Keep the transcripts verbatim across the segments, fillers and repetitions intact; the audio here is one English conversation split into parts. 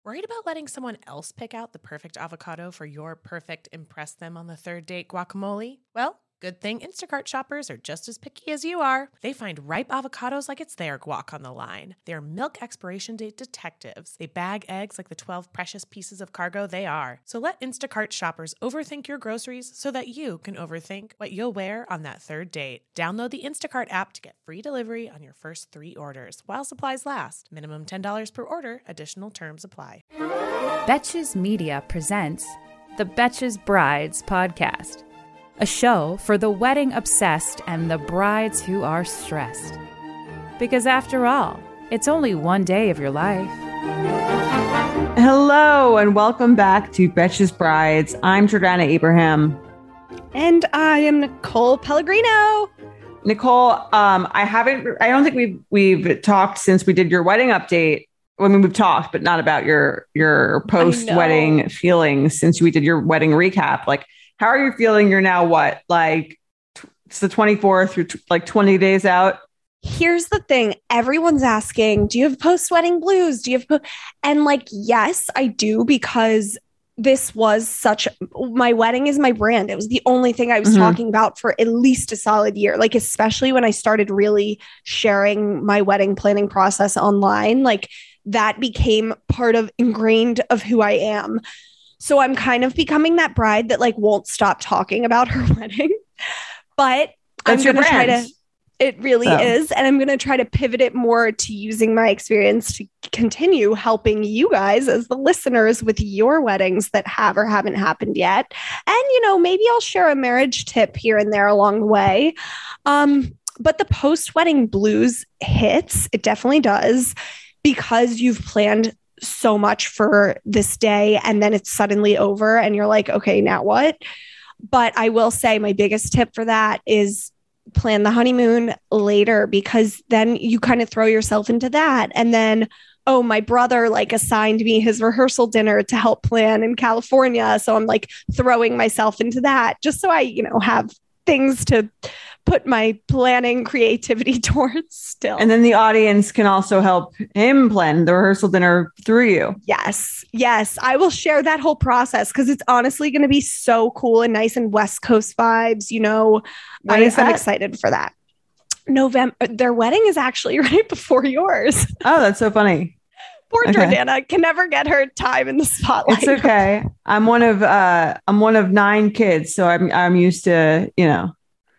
Worried about letting someone else pick out the perfect avocado for your perfect impress them on the third date guacamole? Well, good thing Instacart shoppers are just as picky as you are. They find ripe avocados like it's their guac on the line. They're milk expiration date detectives. They bag eggs like the twelve precious pieces of cargo they are. So let Instacart shoppers overthink your groceries so that you can overthink what you'll wear on that third date. Download the Instacart app to get free delivery on your first three orders while supplies last. Minimum ten dollars per order. Additional terms apply. Betches Media presents the Betches Brides podcast, a show for the wedding obsessed and the brides who are stressed. Because after all, it's only one day of your life. Hello and welcome back to Betches Brides. I'm Jordana Abraham. And I am Nicole Pellegrino. Nicole, um, I haven't, I don't think we've, we've talked since we did your wedding update. I mean, we've talked, but not about your, your post-wedding feelings since we did your wedding recap. Like, how are you feeling? You're now what? Like, t- it's the twenty-fourth through t- like twenty days out. Here's the thing. Everyone's asking, do you have post-wedding blues? Do you have, po-? And like, yes, I do, because this was such, my wedding is my brand. It was the only thing I was mm-hmm. talking about for at least a solid year. Like, especially when I started really sharing my wedding planning process online, like that became part of ingrained of who I am. So I'm kind of becoming that bride that like won't stop talking about her wedding, but That's I'm going to try to, it really oh. is. And I'm going to try to pivot it more to using my experience to continue helping you guys as the listeners with your weddings that have or haven't happened yet. And, you know, maybe I'll share a marriage tip here and there along the way. Um, but the post-wedding blues hits, it definitely does, because you've planned so much for this day and then it's suddenly over and you're like, okay, now what? But I will say my biggest tip for that is plan the honeymoon later, because then you kind of throw yourself into that. And then, oh, my brother like assigned me his rehearsal dinner to help plan in California. So I'm like throwing myself into that just so I, you know, have things to put my planning creativity towards still. And then the audience can also help him plan the rehearsal dinner through you. Yes. Yes. I will share that whole process because it's honestly going to be so cool and nice and West Coast vibes. You know, I, I'm excited for that. November, their wedding is actually right before yours. Oh, that's so funny. Poor okay. Jordana can never get her time in the spotlight. It's okay. I'm one of uh I'm one of nine kids, so I'm I'm used to, you know.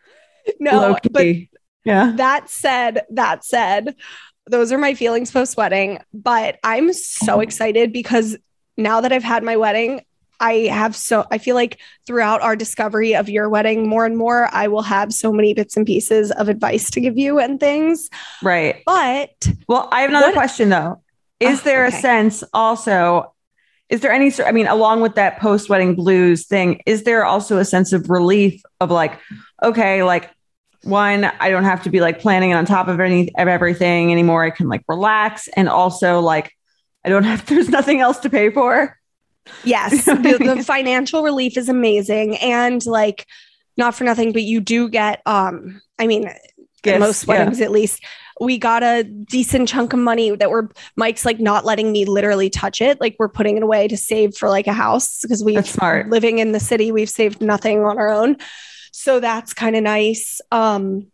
No, but yeah. That said, that said, those are my feelings post-wedding, but I'm so excited because now that I've had my wedding, I have so I feel like throughout our discovery of your wedding more and more, I will have so many bits and pieces of advice to give you and things. Right. But well, I have another what, question though. Is oh, there okay. a sense also, is there any, I mean, along with that post-wedding blues thing, is there also a sense of relief of like, okay, like one, I don't have to be like planning on top of any of everything anymore. I can like relax. And also like, I don't have, there's nothing else to pay for. Yes. the, the financial relief is amazing. And like, not for nothing, but you do get, um, I mean, Gifts, most weddings, yeah. at least we got a decent chunk of money that we're Mike's like not letting me literally touch it. Like we're putting it away to save for like a house because we smart living in the city. We've saved nothing on our own. So that's kind of nice. Um,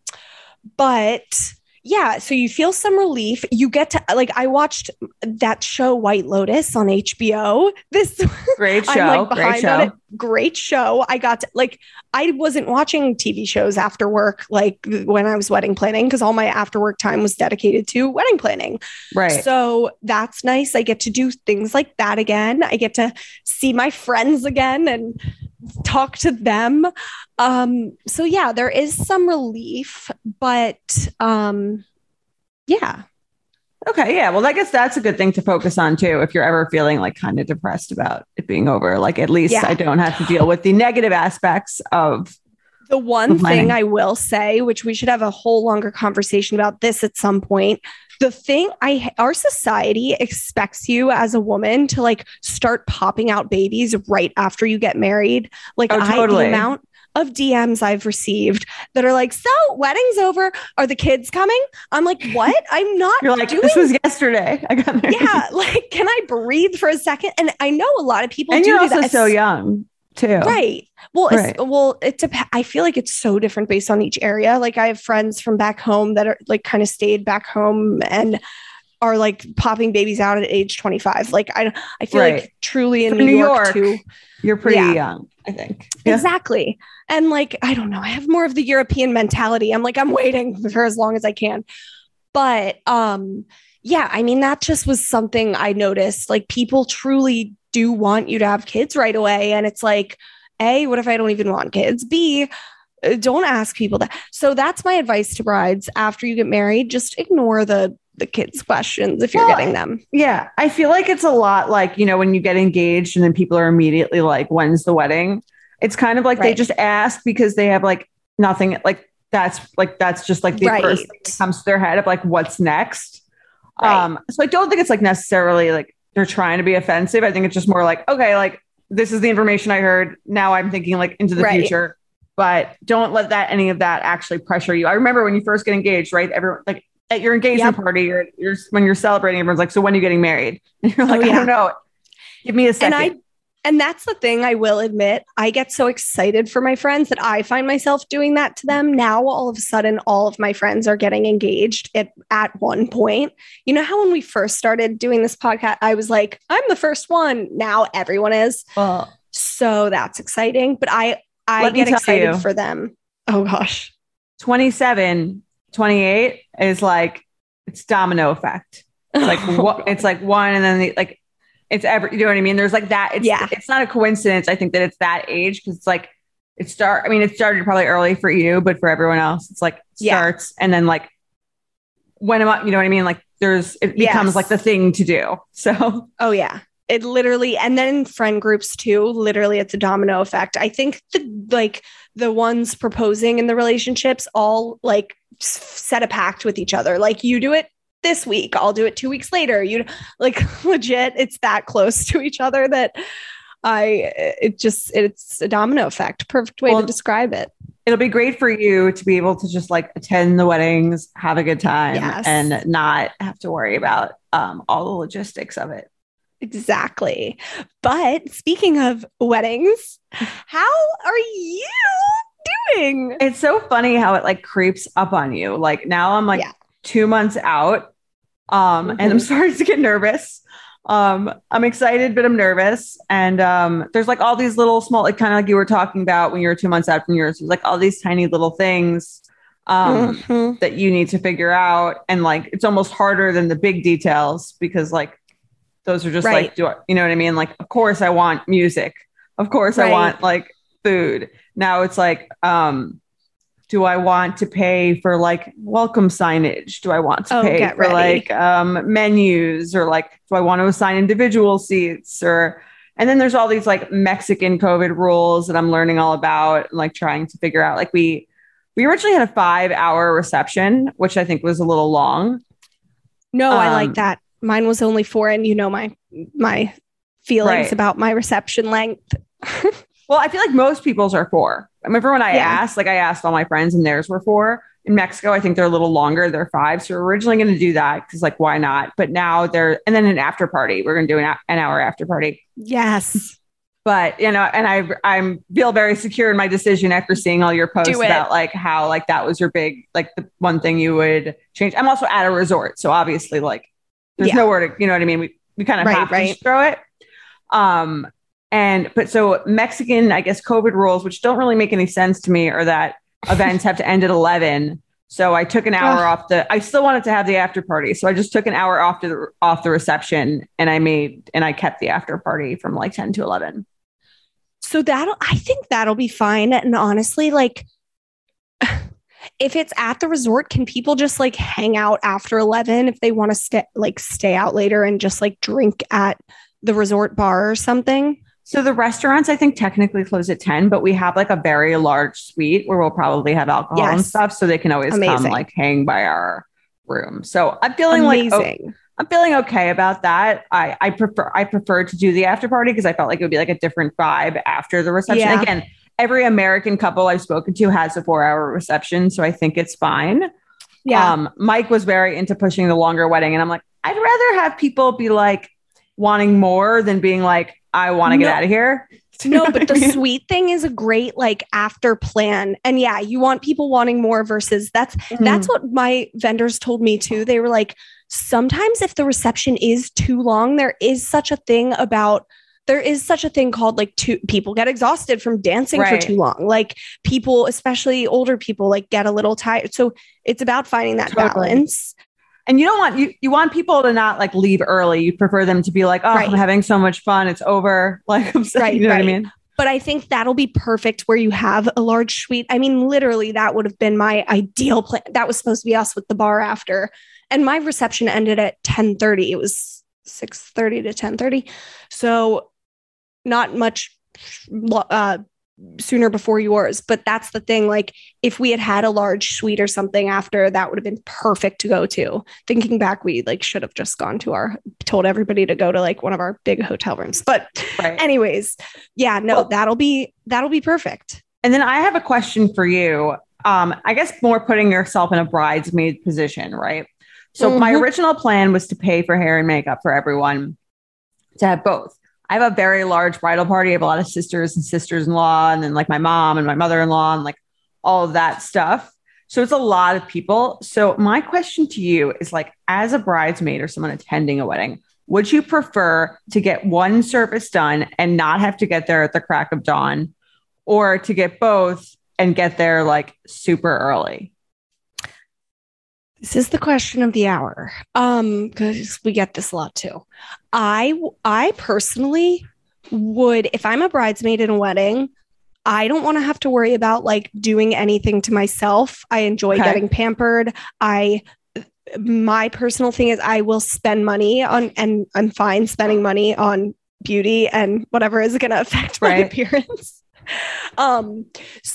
but yeah, so you feel some relief. You get to like, I watched that show White Lotus on H B O. This great show, I'm, like, great show, great show. I got to, like, I wasn't watching T V shows after work, like when I was wedding planning, because all my after work time was dedicated to wedding planning. Right. So that's nice. I get to do things like that again. I get to see my friends again and talk to them. Um, so yeah, there is some relief, but um, yeah. Okay. Yeah. Well, I guess that's a good thing to focus on too. If you're ever feeling like kind of depressed about it being over, like at least yeah. I don't have to deal with the negative aspects of the one thing I will say, which we should have a whole longer conversation about this at some point. The thing I, our society expects you as a woman to like start popping out babies right after you get married. Like oh, I, totally. the amount, of D Ms I've received that are like, so wedding's over. Are the kids coming? I'm like, what? I'm not You're like, doing this was yesterday. I got married. Yeah. Like, can I breathe for a second? And I know a lot of people and do you're do also that. so young too. Right. Well, Right. It's, well, it dep- I feel like it's so different based on each area. Like I have friends from back home that are like kind of stayed back home and are like popping babies out at age twenty-five. Like I, I feel Right. like truly in For New, New York, York, too. You're pretty Yeah. young, I think. Yeah. Exactly. And like, I don't know, I have more of the European mentality. I'm like, I'm waiting for as long as I can. But um, yeah, I mean, that just was something I noticed. Like people truly do want you to have kids right away. And it's like, A, what if I don't even want kids? B, uh, don't ask people that. So that's my advice to brides after you get married. Just ignore the the kids' questions if you're Well, getting them. Yeah. I feel like it's a lot like, you know, when you get engaged and then people are immediately like, when's the wedding? It's kind of like they Right. just ask because they have like nothing, like that's like, that's just like the Right. first thing that comes to their head of like, what's next? Right. Um, so I don't think it's like necessarily like they're trying to be offensive. I think it's just more like, okay, like this is the information I heard. Now I'm thinking like into the Right. future, but don't let that, any of that actually pressure you. I remember when you first get engaged, right? Everyone like, at your engagement Yep. party, you're, you're when you're celebrating, everyone's like, so when are you getting married? And you're like, Oh, I yeah. don't know. Give me a second. And I and that's the thing I will admit, I get so excited for my friends that I find myself doing that to them. Now all of a sudden all of my friends are getting engaged at, at one point. You know how when we first started doing this podcast, I was like, I'm the first one. Now everyone is. well, So that's exciting. But I I Let me get tell excited you. for them. Oh gosh. twenty-seven, twenty-eight is like, it's domino effect. It's like, Oh, what God. it's like one, and then the, like, it's every, you know what I mean? There's like that. It's, Yeah. it's not a coincidence. I think that it's that age. Cause it's like, it start, I mean, it started probably early for you, but for everyone else, it's like Yeah. starts. And then like, when am I, you know what I mean? Like there's, it becomes Yes. like the thing to do. So Oh yeah. It literally, and then in friend groups too, literally it's a domino effect. I think the like the ones proposing in the relationships all like s- set a pact with each other. Like you do it this week, I'll do it two weeks later. You like legit, it's that close to each other that I it just it's a domino effect. Perfect way Well, to describe it. it'll be great for you to be able to just like attend the weddings, have a good time, Yes. and not have to worry about um, all the logistics of it. Exactly. But speaking of weddings, how are you doing? It's so funny how it like creeps up on you. Like now I'm like Yeah. two months out, um, and I'm Mhm. starting to get nervous. Um, I'm excited, but I'm nervous. And um, there's like all these little small, like kind of like you were talking about when you were two months out from yours, there's like all these tiny little things um, Mhm. that you need to figure out. And like, it's almost harder than the big details because like, those are just Right. like, do I, you know what I mean? Like, of course I want music. Of course I Right. want like food. Now it's like, um, do I want to pay for like welcome signage? Do I want to Oh, pay get for ready. like um, menus or like, do I want to assign individual seats or, and then there's all these like Mexican COVID rules that I'm learning all about and like trying to figure out. Like we, we originally had a five hour reception, which I think was a little long. No, I like Um, that. Mine was only four, and you know my my feelings Right. about my reception length. Well, I feel like most people's are four. I remember when I Yeah. asked, like I asked all my friends and theirs were four. In Mexico, I think they're a little longer. They're five. So we're originally going to do that because like, why not? But now they're, and then an after party. We're going to do an, a- an hour after party. Yes. But, you know, and I I'm feel very secure in my decision after seeing all your posts Do it. about like how like that was your big, like the one thing you would change. I'm also at a resort. So obviously like there's Yeah. nowhere to, you know what I mean? We, we kind of Right, have to right. just throw it. Um, and, but so Mexican, I guess, COVID rules, which don't really make any sense to me, are that events have to end at eleven. So I took an hour Ugh. off the, I still wanted to have the after party. So I just took an hour off to the, off the reception and I made, and I kept the after party from like ten to eleven. So that'll I think that'll be fine. And honestly, like if it's at the resort, can people just like hang out after eleven if they want to stay like stay out later and just like drink at the resort bar or something? So the restaurants, I think technically close at ten, but we have like a very large suite where we'll probably have alcohol and Yes. stuff. So they can always come Amazing. like hang by our room. So I'm feeling like, oh, Amazing. I'm feeling okay about that. I, I prefer, I prefer to do the after party because I felt like it would be like a different vibe after the reception. Yeah. Again, every American couple I've spoken to has a four hour reception. So I think it's fine. Yeah. Um, Mike was very into pushing the longer wedding. And I'm like, I'd rather have people be like wanting more than being like, I want to get No. out of here. No, but the suite thing is a great like after plan. And yeah, you want people wanting more versus that's Mm-hmm. that's what my vendors told me too. They were like, sometimes if the reception is too long, there is such a thing about there is such a thing called like two people get exhausted from dancing Right. for too long. Like people, especially older people, like get a little tired. So it's about finding that Totally. balance. And you don't want you you want people to not like leave early. You prefer them to be like, oh, Right. I'm having so much fun. It's over. Like, I'm saying, Right, you know right. what I mean? But I think that'll be perfect where you have a large suite. I mean, literally, that would have been my ideal plan. That was supposed to be us with the bar after. And my reception ended at ten thirty. It was six thirty to ten thirty. So not much uh, sooner before yours. But that's the thing. Like if we had had a large suite or something after, that would have been perfect to go to. Thinking back, we like should have just gone to our, told everybody to go to like one of our big hotel rooms. But Right. anyways, yeah, no, Well- that'll be, that'll be perfect. And then I have a question for you. Um, I guess more putting yourself in a bridesmaid position, right? So my Mhm. original plan was to pay for hair and makeup for everyone, to have both. I have a very large bridal party. I have a lot of sisters and sisters-in-law, and then like my mom and my mother-in-law and like all of that stuff. So it's a lot of people. So my question to you is like, as a bridesmaid or someone attending a wedding, would you prefer to get one service done and not have to get there at the crack of dawn, or to get both and get there like super early? This is the question of the hour. Um, because we get this a lot too. I I personally would, if I'm a bridesmaid in a wedding, I don't want to have to worry about like doing anything to myself. I enjoy Okay. getting pampered. I my personal thing is I will spend money on, and I'm fine spending money on beauty and whatever is going to affect my Right. appearance. Um,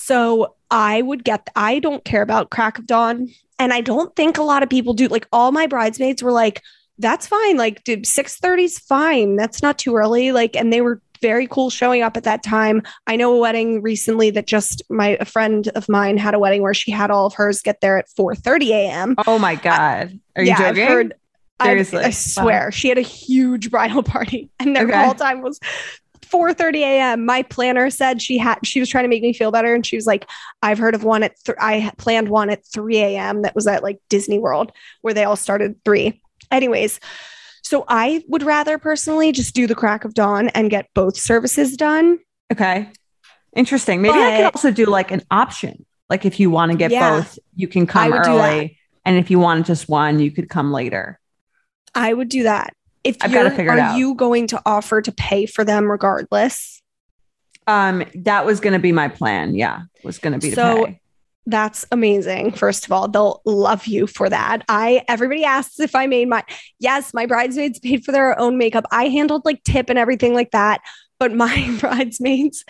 so I would get, I don't care about crack of dawn. And I don't think a lot of people do. Like all my bridesmaids were like, that's fine. Like, dude, six thirty is fine. That's not too early. Like, and they were very cool showing up at that time. I know a wedding recently that just my, a friend of mine had a wedding where she had all of hers get there at four thirty a.m. Oh my God. Are you yeah, joking? I've heard, I've- Seriously? I swear she had a huge bridal party and their Okay. call time was four thirty a.m. My planner said she had, she was trying to make me feel better. And she was like, I've heard of one at, th- I planned one at three a.m. that was at like Disney World where they all started at three. Anyways, so I would rather personally just do the crack of dawn and get both services done. Okay. Interesting. Maybe I could But- also do like an option. Like if you want to get Yeah. both, you can come would do that. early. And if you want just one, you could come later. I would do that. If I've you're, gotta figure it are out. you going to offer to pay for them regardless? Um, that was going to be my plan. Yeah. Was going to be to So- pay. That's amazing. First of all, they'll love you for that. I everybody asks if I made my yes, my bridesmaids paid for their own makeup. I handled like tip and everything like that, but my bridesmaids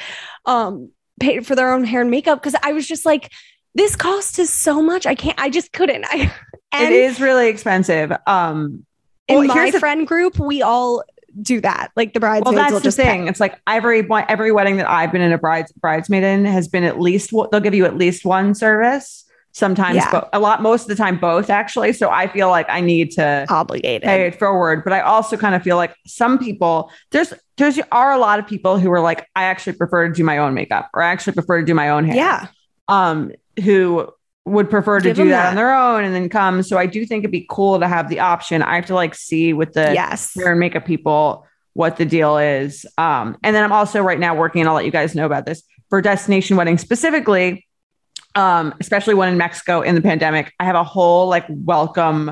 um paid for their own hair and makeup because I was just like, this cost is so much. I can't. I just couldn't. I and It is really expensive. Um, in well, my here's the- friend group, we all do that. Like the bridesmaids well, that's will the just thing. pay. It's like every one- every wedding that I've been in a brides bridesmaid in has been at least one- they'll give you at least one service. Sometimes, Yeah. bo- a lot, most of the time, both actually. So I feel like I need to Obligated. pay it forward. But I also kind of feel like some people, there's there's are a lot of people who are like, I actually prefer to do my own makeup, or I actually prefer to do my own hair. Yeah. Um, who would prefer to Give do them that, that. on their own and then come. So I do think it'd be cool to have the option. I have to like see with the Yes. hair and makeup people what the deal is. Um, and then I'm also right now working, and I'll let you guys know about this, for destination weddings specifically. Um, especially one in Mexico in the pandemic, I have a whole like welcome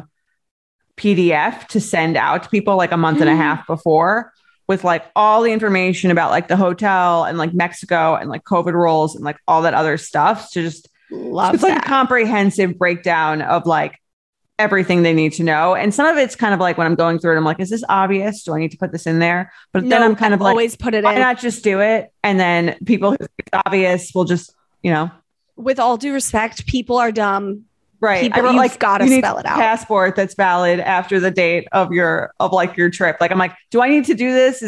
P D F to send out to people like a month and a half before, with like all the information about like the hotel and like Mexico and like COVID rules and like all that other stuff. So just Love it's like that. a comprehensive breakdown of like everything they need to know. And some of it's kind of like when I'm going through it, I'm like, is this obvious? Do I need to put this in there? But then No, I'm kind of like, always put it why in. not just do it? And then people who think it's obvious will just, you know, With all due respect, people are dumb. right. People- I wrote, you've like, gotta you need spell it a out. passport that's valid after the date of your, of like your trip. Like, I'm like, do I need to do this? Is that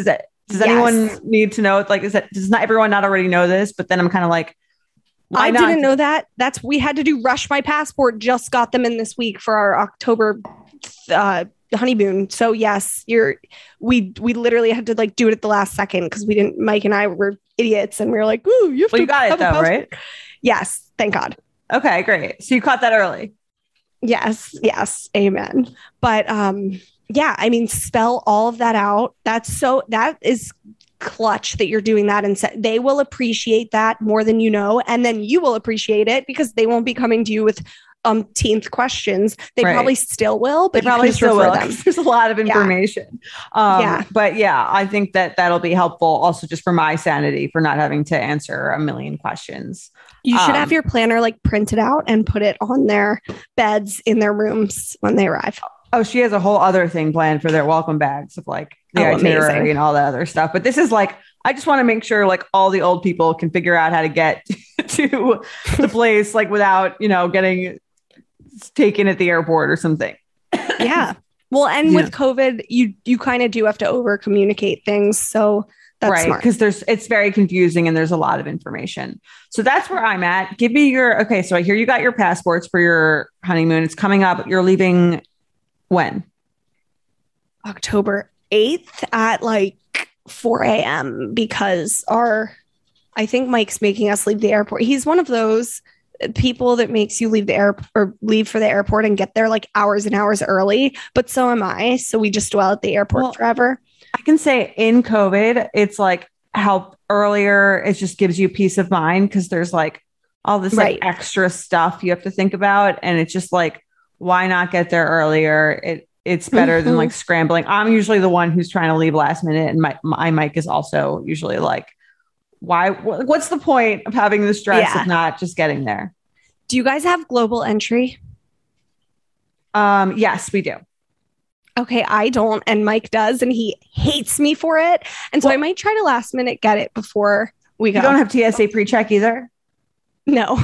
Does Yes. anyone need to know? Like, is that, does not everyone not already know this? But then I'm kind of like, why I not? didn't know that. That's we had to do Rush My Passport. Just got them in this week for our October uh, honeymoon. So yes, you're we we literally had to like do it at the last second because we didn't. Mike and I were idiots, and we were like, "Ooh, you have Well, to you got it have a though, passport." right? Yes, thank God. Okay, great. So you caught that early. Yes, yes, amen. But um, yeah, I mean, spell all of that out. That's so that is clutch that you're doing that, and se- they will appreciate that more than you know, and then you will appreciate it because they won't be coming to you with umpteenth questions. They Right. probably still will, but They probably you can just still refer will. them. 'Cause There's a lot of information. Um, Yeah. But yeah, I think that that'll be helpful also just for my sanity for not having to answer a million questions. You should Um, have your planner like printed out and put it on their beds in their rooms when they arrive. Oh, she has a whole other thing planned for their welcome bags of like the Oh, itinerary amazing. and all that other stuff. But this is like, I just want to make sure like all the old people can figure out how to get to the place like without, you know, getting taken at the airport or something. Yeah. Well, and Yeah. with COVID, you you kind of do have to over communicate things. So that's right. smart. Because there's it's very confusing and there's a lot of information. So that's where I'm at. Give me your okay. So I hear you got your passports for your honeymoon. It's coming up. You're leaving when? October eighth at like four a.m. because our, I think Mike's making us leave the airport. He's one of those people that makes you leave the air or leave for the airport and get there like hours and hours early. But so am I. So we just dwell at the airport Well, forever. I can say in COVID, it's like help earlier. It just gives you peace of mind because there's like all this Right. like extra stuff you have to think about. And it's just like, why not get there earlier? It It's better than Mhm. like scrambling. I'm usually the one who's trying to leave last minute. And my, my Mike is also usually like, why, wh- what's the point of having the stress Yeah. if not just getting there? Do you guys have global entry? Um, yes, we do. Okay, I don't, and Mike does, and he hates me for it. And so Well- I might try to last minute get it before we go. You don't have T S A pre-check either? no.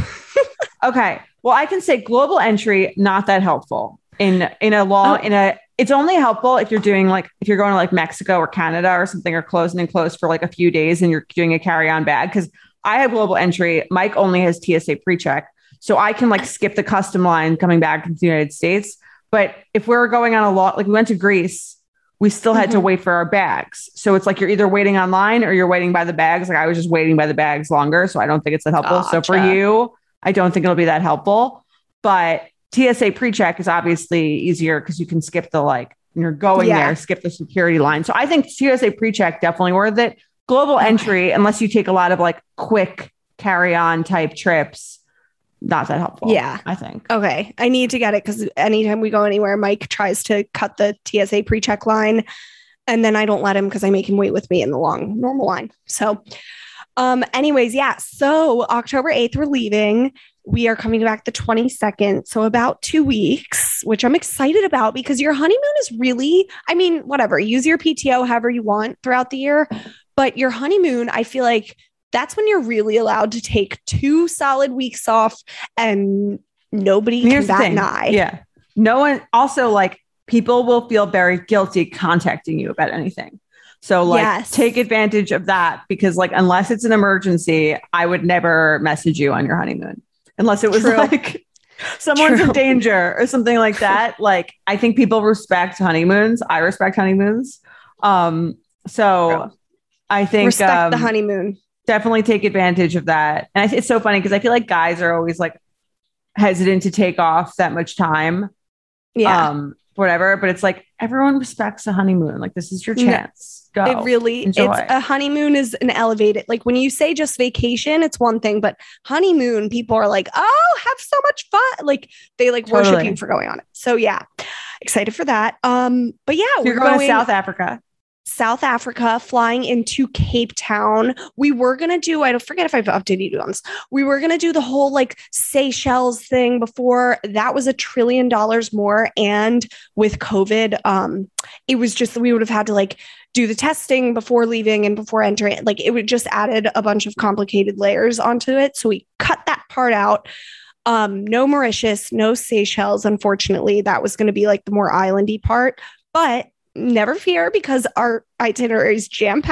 Okay. Well, I can say global entry, not that helpful in, in a law, Oh. in a, it's only helpful if you're doing like, if you're going to like Mexico or Canada or something, or closing and close for like a few days and you're doing a carry-on bag. Cause I have global entry. Mike only has T S A pre-check. So I can like skip the custom line coming back into the United States. But if we're going on a law, like we went to Greece, we still had to Mhm. wait for our bags. So it's like you're either waiting online or you're waiting by the bags. Like I was just waiting by the bags longer. So I don't think it's that helpful. So for Gotcha. you, I don't think it'll be that helpful. But T S A pre-check is obviously easier because you can skip the like, you're going Yeah. there, skip the security line. So I think T S A pre-check definitely worth it. Global Okay. entry, unless you take a lot of like quick carry-on type trips, not that helpful. Yeah. I think. Okay, I need to get it because anytime we go anywhere, Mike tries to cut the T S A pre-check line, and then I don't let him because I make him wait with me in the long normal line. So, um, anyways, yeah. So October eighth, we're leaving. We are coming back the twenty-second, so about two weeks, which I'm excited about because your honeymoon is really, I mean, whatever. Use your P T O however you want throughout the year, but your honeymoon, I feel like that's when you're really allowed to take two solid weeks off and nobody And here's can the bat thing. an eye. Yeah. No one also like people will feel very guilty contacting you about anything. So like Yes. take advantage of that because like unless it's an emergency, I would never message you on your honeymoon unless it was True. like someone's in True. danger or something like that. Like I think people respect honeymoons. I respect honeymoons. Um, so True. I think Respect um, the honeymoon. definitely take advantage of that. And I th- it's so funny because I feel like guys are always like hesitant to take off that much time. Yeah. Um, whatever. But it's like everyone respects a honeymoon. Like this is your No, chance. Go. it really, enjoy. it's a honeymoon is an elevated, like when you say just vacation, it's one thing, but honeymoon, people are like, oh, have so much fun. Like they like worship Totally. you for going on it. So yeah, excited for that. Um, but yeah, So we're you're going, going to South Africa. South Africa, flying into Cape Town. We were going to do, I don't forget if I've updated you on this. We were going to do the whole like Seychelles thing before. That was a trillion dollars more. And with COVID, um, it was just, we would have had to like do the testing before leaving and before entering. Like it would just added a bunch of complicated layers onto it. So we cut that part out. Um, no Mauritius, no Seychelles. Unfortunately, that was going to be like the more islandy part, but never fear because our itinerary is jam packed.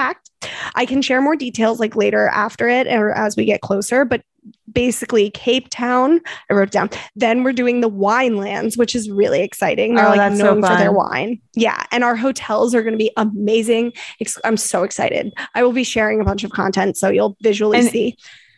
I can share more details like later after it or as we get closer, but basically Cape Town, I wrote down. Then we're doing the Winelands, which is really exciting. They're Oh, like that's so known for their fun. wine. Yeah. And our hotels are going to be amazing. Ex- I'm so excited. I will be sharing a bunch of content so you'll visually And see.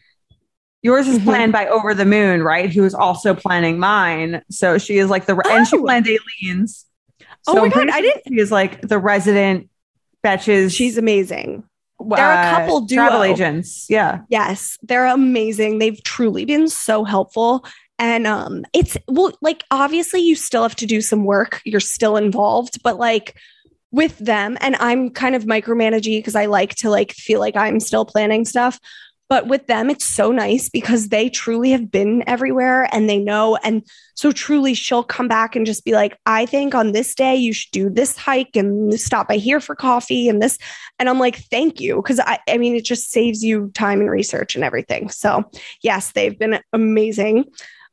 Yours is Mhm. planned by Over the Moon, right? Who is also planning mine. So she is like the, and she Oh. planned Aileen's. Oh So my I'm pretty God, I sure didn't- She is like the resident Betches. She's amazing. uh, they're a couple duo. travel agents. Yeah. Yes, they're amazing. They've truly been so helpful. And um it's well, like obviously you still have to do some work. You're still involved, but like with them, and I'm kind of micromanaging because I like to like feel like I'm still planning stuff. But with them, it's so nice because they truly have been everywhere and they know. And so truly she'll come back and just be like, I think on this day you should do this hike and stop by here for coffee and this. And I'm like, thank you. Cause I, I mean, it just saves you time and research and everything. So yes, they've been amazing.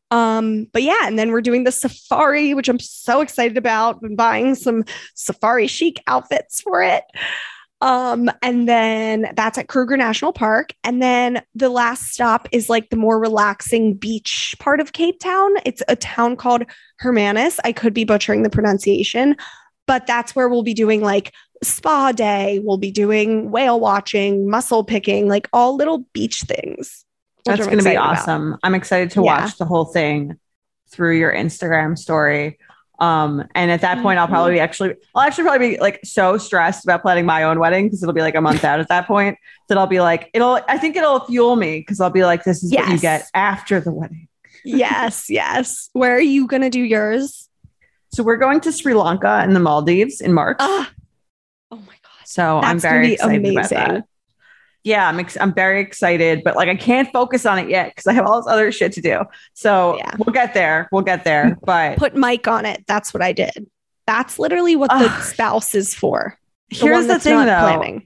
Um, but yeah, and then we're doing the safari, which I'm so excited about. Been buying some safari chic outfits for it. Um, and then that's at Kruger National Park. And then the last stop is like the more relaxing beach part of Cape Town. It's a town called Hermanus. I could be butchering the pronunciation, but that's where we'll be doing like spa day. We'll be doing whale watching, mussel picking, like all little beach things. which That's I'm going to be excited about. awesome. I'm excited to Yeah. watch the whole thing through your Instagram story. Um, and at that point, I'll probably be actually, I'll actually probably be like so stressed about planning my own wedding because it'll be like a month out at that point that I'll be like, it'll, I think it'll fuel me because I'll be like, this is what you Yes. get after the wedding. Yes, yes. Where are you going to do yours? So we're going to Sri Lanka and the Maldives in March. Ah, oh my God. so I'm That's gonna very be excited about amazing. that. Yeah, I'm ex- I'm very excited, but like I can't focus on it yet because I have all this other shit to do. So Yeah. we'll get there. We'll get there. But Put Mike on it. That's what I did. That's literally what the Ugh. spouse is for. The here's one the that's thing, not though. planning.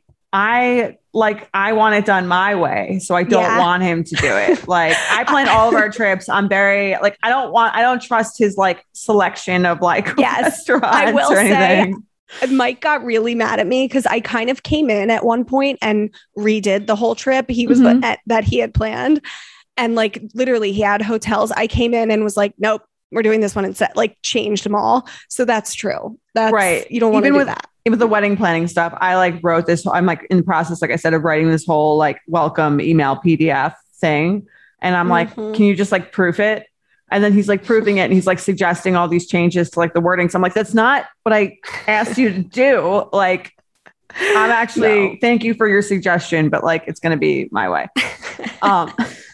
I like I want it done my way, so I don't Yeah. want him to do it. Like I plan all of our trips. I'm very like I don't want I don't trust his like selection of like Yes, restaurants I will or say- anything. Mike got really mad at me because I kind of came in at one point and redid the whole trip. He was Mhm. at, that he had planned. And like literally he had hotels. I came in and was like, nope, we're doing this one instead, like changed them all. So that's true. That's Right. You don't want to Even do with- that. With the wedding planning stuff, I like wrote this. I'm like in the process, like I said, of writing this whole like welcome email P D F thing. And I'm like, Mhm. can you just like proof it? And then he's like proofing it and he's like suggesting all these changes to like the wording. So I'm like, that's not what I asked you to do. Like, I'm actually, No. thank you for your suggestion, but like, it's going to be my way. Um,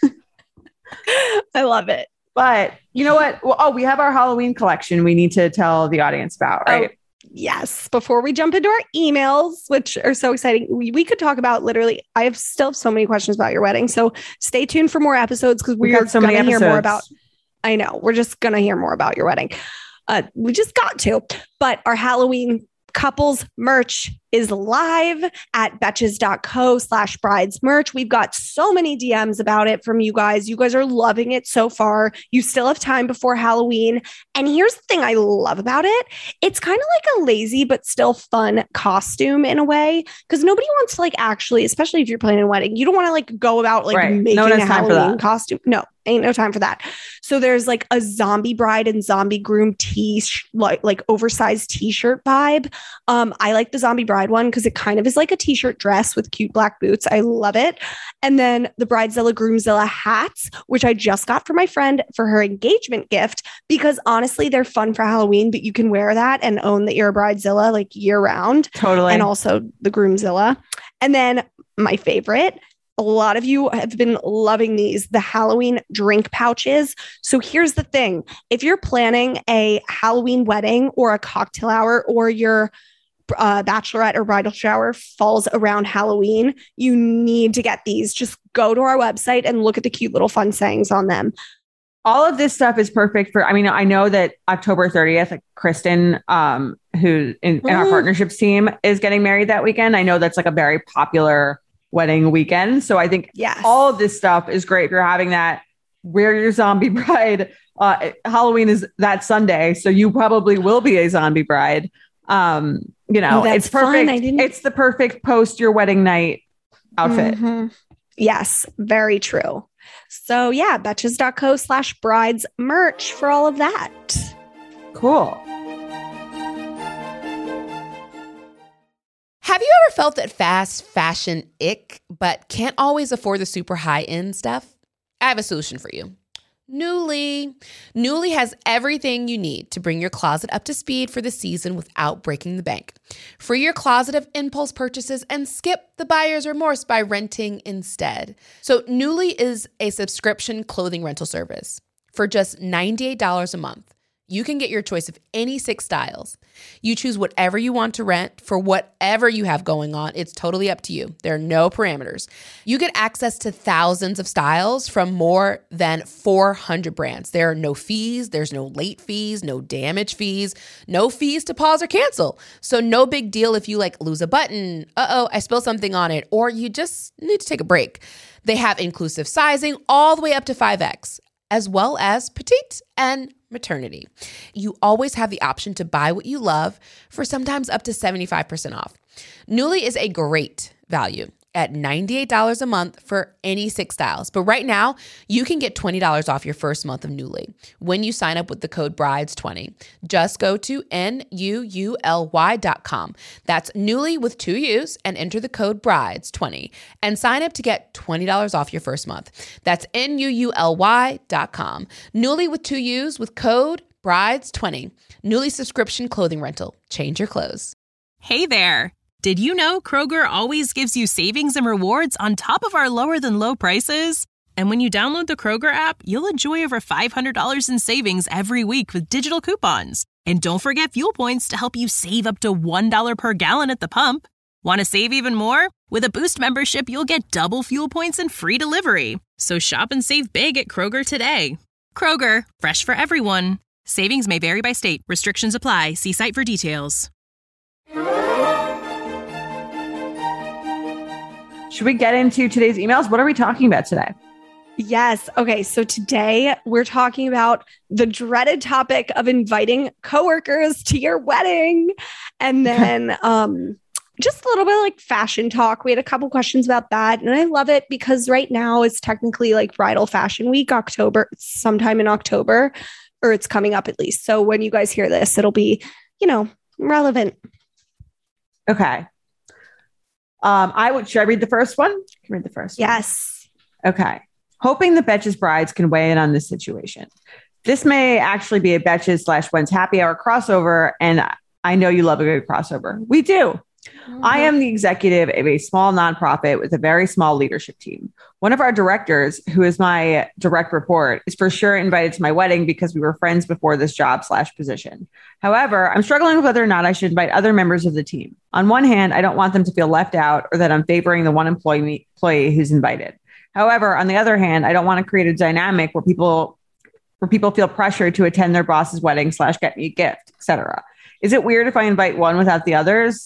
I love it. but you know what? Well, oh, we have our Halloween collection we need to tell the audience about, right? Oh, yes. Before we jump into our emails, which are so exciting, we, we could talk about literally, I have still have so many questions about your wedding. So stay tuned for more episodes because We we are got so going many to hear more episodes. about, I know, we're just going to hear more about your wedding. Uh, we just got to, but our Halloween couples merch is live at betches.co slash brides merch. We've got so many D Ms about it from you guys. You guys are loving it so far. You still have time before Halloween. And here's the thing I love about it. It's kind of like a lazy but still fun costume in a way, because nobody wants to like actually, especially if you're planning a wedding, you don't want to like go about like Right. No making one has a time for Halloween that. costume. No, ain't no time for that. So there's like a zombie bride and zombie groom t sh- like like oversized t-shirt vibe. Um, I like the zombie bride one because it kind of is like a t-shirt dress with cute black boots. I love it. And then the Bridezilla Groomzilla hats, which I just got for my friend for her engagement gift, because honestly, they're fun for Halloween, but you can wear that and own that you're a Bridezilla like year round. Totally. And also the Groomzilla. And then my favorite, a lot of you have been loving these, the Halloween drink pouches. So here's the thing. If you're planning a Halloween wedding or a cocktail hour, or your uh, bachelorette or bridal shower falls around Halloween, you need to get these. Just go to our website and look at the cute little fun sayings on them. all of this stuff is perfect for, I mean, I know that October thirtieth, like Kristen, um, who in, in our Mhm. partnerships team is getting married that weekend. I know that's like a very popular wedding weekend. So I think Yes. all of this stuff is great if you're having that. Wear your zombie bride. Uh, Halloween is that Sunday. So you probably will be a zombie bride. Um, you know, Oh, that's it's perfect. fun. I didn't- It's the perfect post your wedding night outfit. Mhm. Yes, very true. So yeah, betches.co slash brides merch for all of that. Cool. Have you ever felt that fast fashion ick, but can't always afford the super high-end stuff? I have a solution for you. Nuuly. Nuuly has everything you need to bring your closet up to speed for the season without breaking the bank. Free your closet of impulse purchases and skip the buyer's remorse by renting instead. So Nuuly is a subscription clothing rental service. For just ninety-eight dollars a month, you can get your choice of any six styles. You choose whatever you want to rent for whatever you have going on. It's totally up to you. There are no parameters. You get access to thousands of styles from more than four hundred brands. There are no fees. There's no late fees, no damage fees, no fees to pause or cancel. So no big deal if you like lose a button, uh-oh, I spilled something on it, or you just need to take a break. They have inclusive sizing all the way up to five X, as well as petite and maternity. You always have the option to buy what you love for sometimes up to seventy-five percent off. Nuuly is a great value at ninety-eight dollars a month for any six styles. But right now, you can get twenty dollars off your first month of Nuuly when you sign up with the code brides twenty. Just go to N U U L Y dot com. That's Nuuly with two U's and enter the code brides twenty and sign up to get twenty dollars off your first month. That's N U U L Y dot com. Nuuly with two U's with code brides twenty. Nuuly subscription clothing rental. Change your clothes. Hey there. Did you know Kroger always gives you savings and rewards on top of our lower than low prices? And when you download the Kroger app, you'll enjoy over five hundred dollars in savings every week with digital coupons. And don't forget fuel points to help you save up to one dollar per gallon at the pump. Want to save even more? With a Boost membership, you'll get double fuel points and free delivery. So shop and save big at Kroger today. Kroger, fresh for everyone. Savings may vary by state. Restrictions apply. See site for details. Should we get into today's emails? What are we talking about today? Yes. Okay. So today we're talking about the dreaded topic of inviting coworkers to your wedding. And then um, just a little bit of like fashion talk. We had a couple questions about that. And I love it because right now it's technically like bridal fashion week, October, sometime in October, or it's coming up at least. So when you guys hear this, it'll be, you know, relevant. Okay. Um, I would, should I read the first one? Can I read the first one? Yes. Okay. Hoping the Betches Brides can weigh in on this situation. This may actually be a Betches slash When's Happy Hour crossover, and I know you love a good crossover. We do. Mm-hmm. I am the executive of a small nonprofit with a very small leadership team. One of our directors, who is my direct report, is for sure invited to my wedding because we were friends before this job slash position. However, I'm struggling with whether or not I should invite other members of the team. On one hand, I don't want them to feel left out or that I'm favoring the one employee, employee who's invited. However, on the other hand, I don't want to create a dynamic where people where people feel pressured to attend their boss's wedding slash get me a gift, et cetera. Is it weird if I invite one without the others?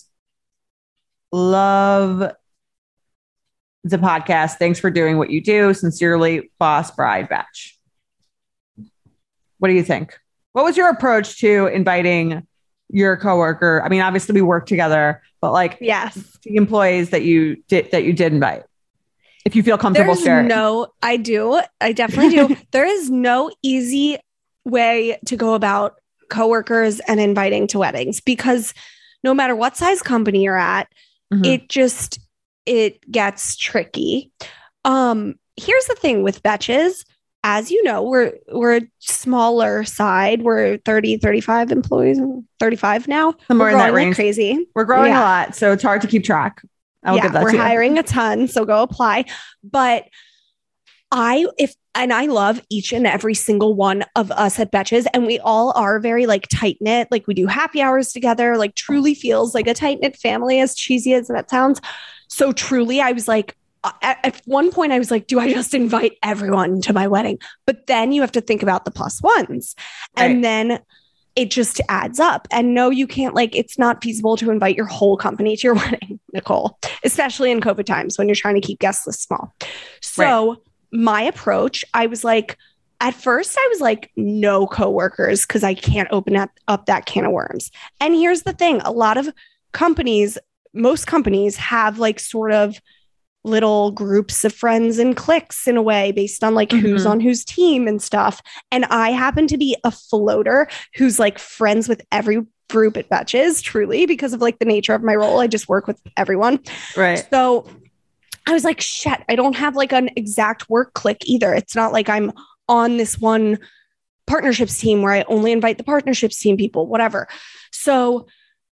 Love the podcast. Thanks for doing what you do. Sincerely, Boss Bride Batch. What do you think? What was your approach to inviting your coworker? I mean, obviously we work together, but like, yes, the employees that you did that you did invite. If you feel comfortable There's sharing. No, I do. I definitely do. There is no easy way to go about coworkers and inviting to weddings because no matter what size company you're at, mm-hmm. it just, it gets tricky. Um, here's the thing with Betches. As you know, we're, we're a smaller side. We're thirty, thirty-five employees, thirty-five now. Somewhere we're in that growing range. Like crazy. We're growing yeah. a lot, so it's hard to keep track. I'll yeah, give that we're to you. hiring a ton, so go apply. But I, if, and I love each and every single one of us at Betches, and we all are very like tight knit. Like we do happy hours together, like truly feels like a tight knit family, as cheesy as that sounds. So truly, I was like, at, at one point I was like, do I just invite everyone to my wedding? But then you have to think about the plus ones. Right. And then it just adds up. And no, you can't, like, it's not feasible to invite your whole company to your wedding, Nicole, especially in COVID times when you're trying to keep guest lists small. So right. my approach, I was like, at first I was like, no coworkers, because I can't open up, up that can of worms. And here's the thing. A lot of companies, most companies have like sort of little groups of friends and cliques in a way based on like mm-hmm. who's on whose team and stuff. And I happen to be a floater who's like friends with every group at Betches, truly, because of like the nature of my role. I just work with everyone. Right. So I was like, shit, I don't have like an exact work clique either. It's not like I'm on this one partnerships team where I only invite the partnerships team people, whatever. So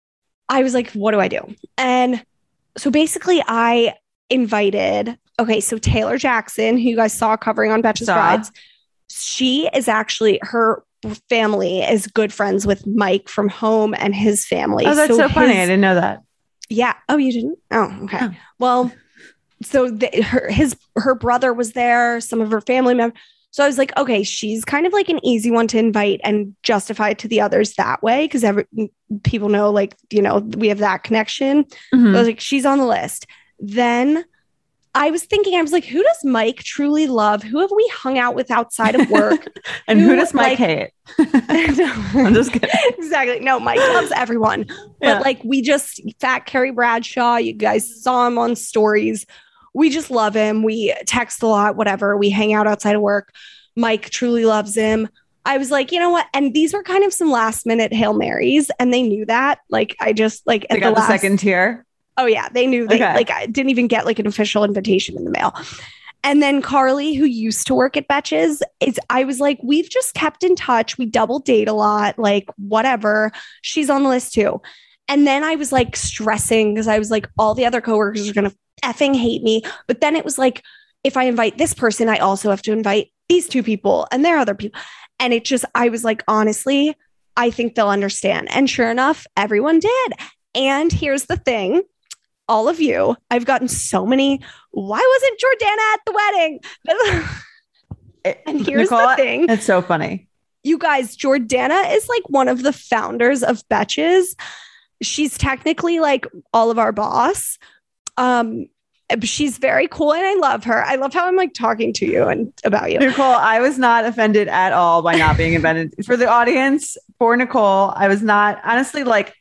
I was like, what do I do? And so basically I invited, okay, so Taylor Jackson, who you guys saw covering on Betches Brides, she is actually, her family is good friends with Mike from home and his family. Oh, that's so, so his, funny. I didn't know that. Yeah. Oh, you didn't? Oh, okay. Oh. Well, so the, her, his, her brother was there, some of her family members. So I was like, okay, she's kind of like an easy one to invite and justify it to the others that way. Cause every people know, like, you know, we have that connection. Mm-hmm. I was like, she's on the list. Then I was thinking, I was like, who does Mike truly love? Who have we hung out with outside of work? and who, who does Mike like, hate? I'm just kidding. Exactly. No, Mike loves everyone. Yeah. But like, we just, Fat Carrie Bradshaw, you guys saw him on stories. We just love him. We text a lot, whatever. We hang out outside of work. Mike truly loves him. I was like, you know what? And these were kind of some last minute Hail Marys. And they knew that. Like, I just like, they at got the, the last, second tier. Oh yeah. They knew they okay. like, I didn't even get like an official invitation in the mail. And then Carly, who used to work at Betches, is I was like, we've just kept in touch. We double date a lot, like whatever. She's on the list too. And then I was like stressing because I was like, all the other coworkers are going to effing hate me. But then it was like, if I invite this person, I also have to invite these two people and their other people. And it just, I was like, honestly, I think they'll understand. And sure enough, everyone did. And here's the thing. All of you, I've gotten so many, why wasn't Jordana at the wedding? And here's Nicole, the thing. It's so funny. You guys, Jordana is like one of the founders of Betches. She's technically like all of our boss. Um, she's very cool and I love her. I love how I'm like talking to you and about you. Nicole, I was not offended at all by not being invited. For the audience, for Nicole, I was not, honestly, like,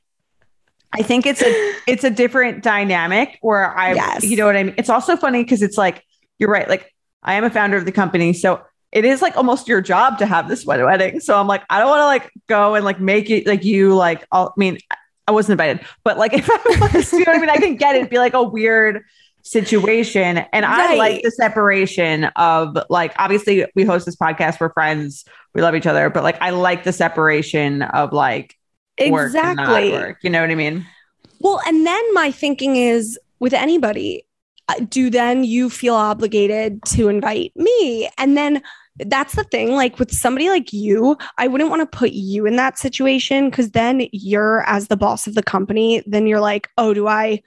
I think it's a it's a different dynamic where I, yes. you know what I mean? It's also funny because it's like, you're right. Like, I am a founder of the company. So it is like almost your job to have this wedding. So I'm like, I don't want to like go and like make it like you like, I'll, I mean, I wasn't invited, but like, if I was, you know what I mean? I can get it. It'd be like a weird situation. And right. I like the separation of like, obviously we host this podcast. We're friends. We love each other, but like, I like the separation of like, work exactly. and not work, you know what I mean? Well, and then my thinking is with anybody, do then you feel obligated to invite me? And then that's the thing, like with somebody like you, I wouldn't want to put you in that situation because then you're as the boss of the company, then you're like, oh, do I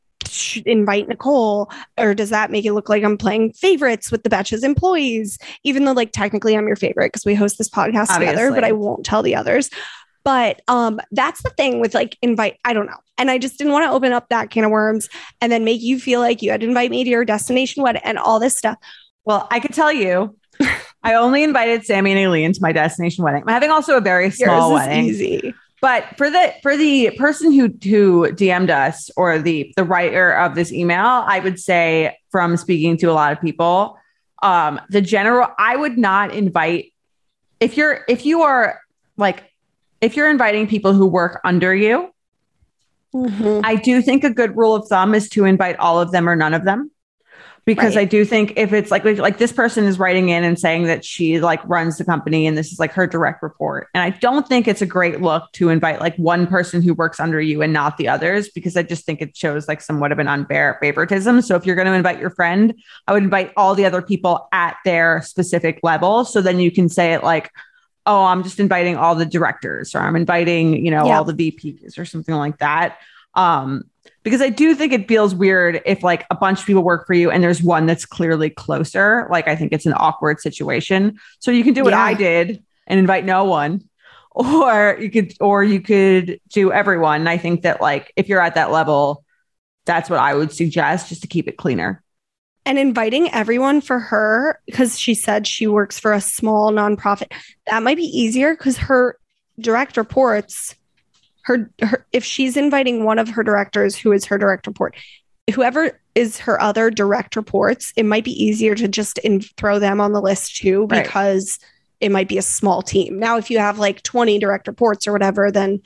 invite Nicole? Or does that make it look like I'm playing favorites with the Betches employees? Even though like technically I'm your favorite because we host this podcast Obviously. together, but I won't tell the others. But um, that's the thing with like invite, I don't know. And I just didn't want to open up that can of worms and then make you feel like you had to invite me to your destination wedding and all this stuff. Well, I could tell you, I only invited Sammy and Aileen to my destination wedding. I'm having also a very small Yours is wedding. Easy. But for the for the person who who D M'd us or the the writer of this email, I would say from speaking to a lot of people, um, the general, I would not invite if you're if you are like if you're inviting people who work under you. Mm-hmm. I do think a good rule of thumb is to invite all of them or none of them. Because right. I do think if it's like, like this person is writing in and saying that she like runs the company and this is like her direct report. And I don't think it's a great look to invite like one person who works under you and not the others, because I just think it shows like somewhat of an unfair favoritism. So if you're going to invite your friend, I would invite all the other people at their specific level. So then you can say it like, oh, I'm just inviting all the directors or I'm inviting, you know, yeah. all the V Ps or something like that. Um, Because I do think it feels weird if like a bunch of people work for you and there's one that's clearly closer. Like, I think it's an awkward situation. So you can do what yeah. I did and invite no one, or you could, or you could do everyone. And I think that like, if you're at that level, that's what I would suggest, just to keep it cleaner. And inviting everyone for her, because she said she works for a small nonprofit, that might be easier because her direct reports, her, her if she's inviting one of her directors who is her direct report, whoever is her other direct reports, it might be easier to just in, throw them on the list too, because right. it might be a small team. Now, if you have like twenty direct reports or whatever, then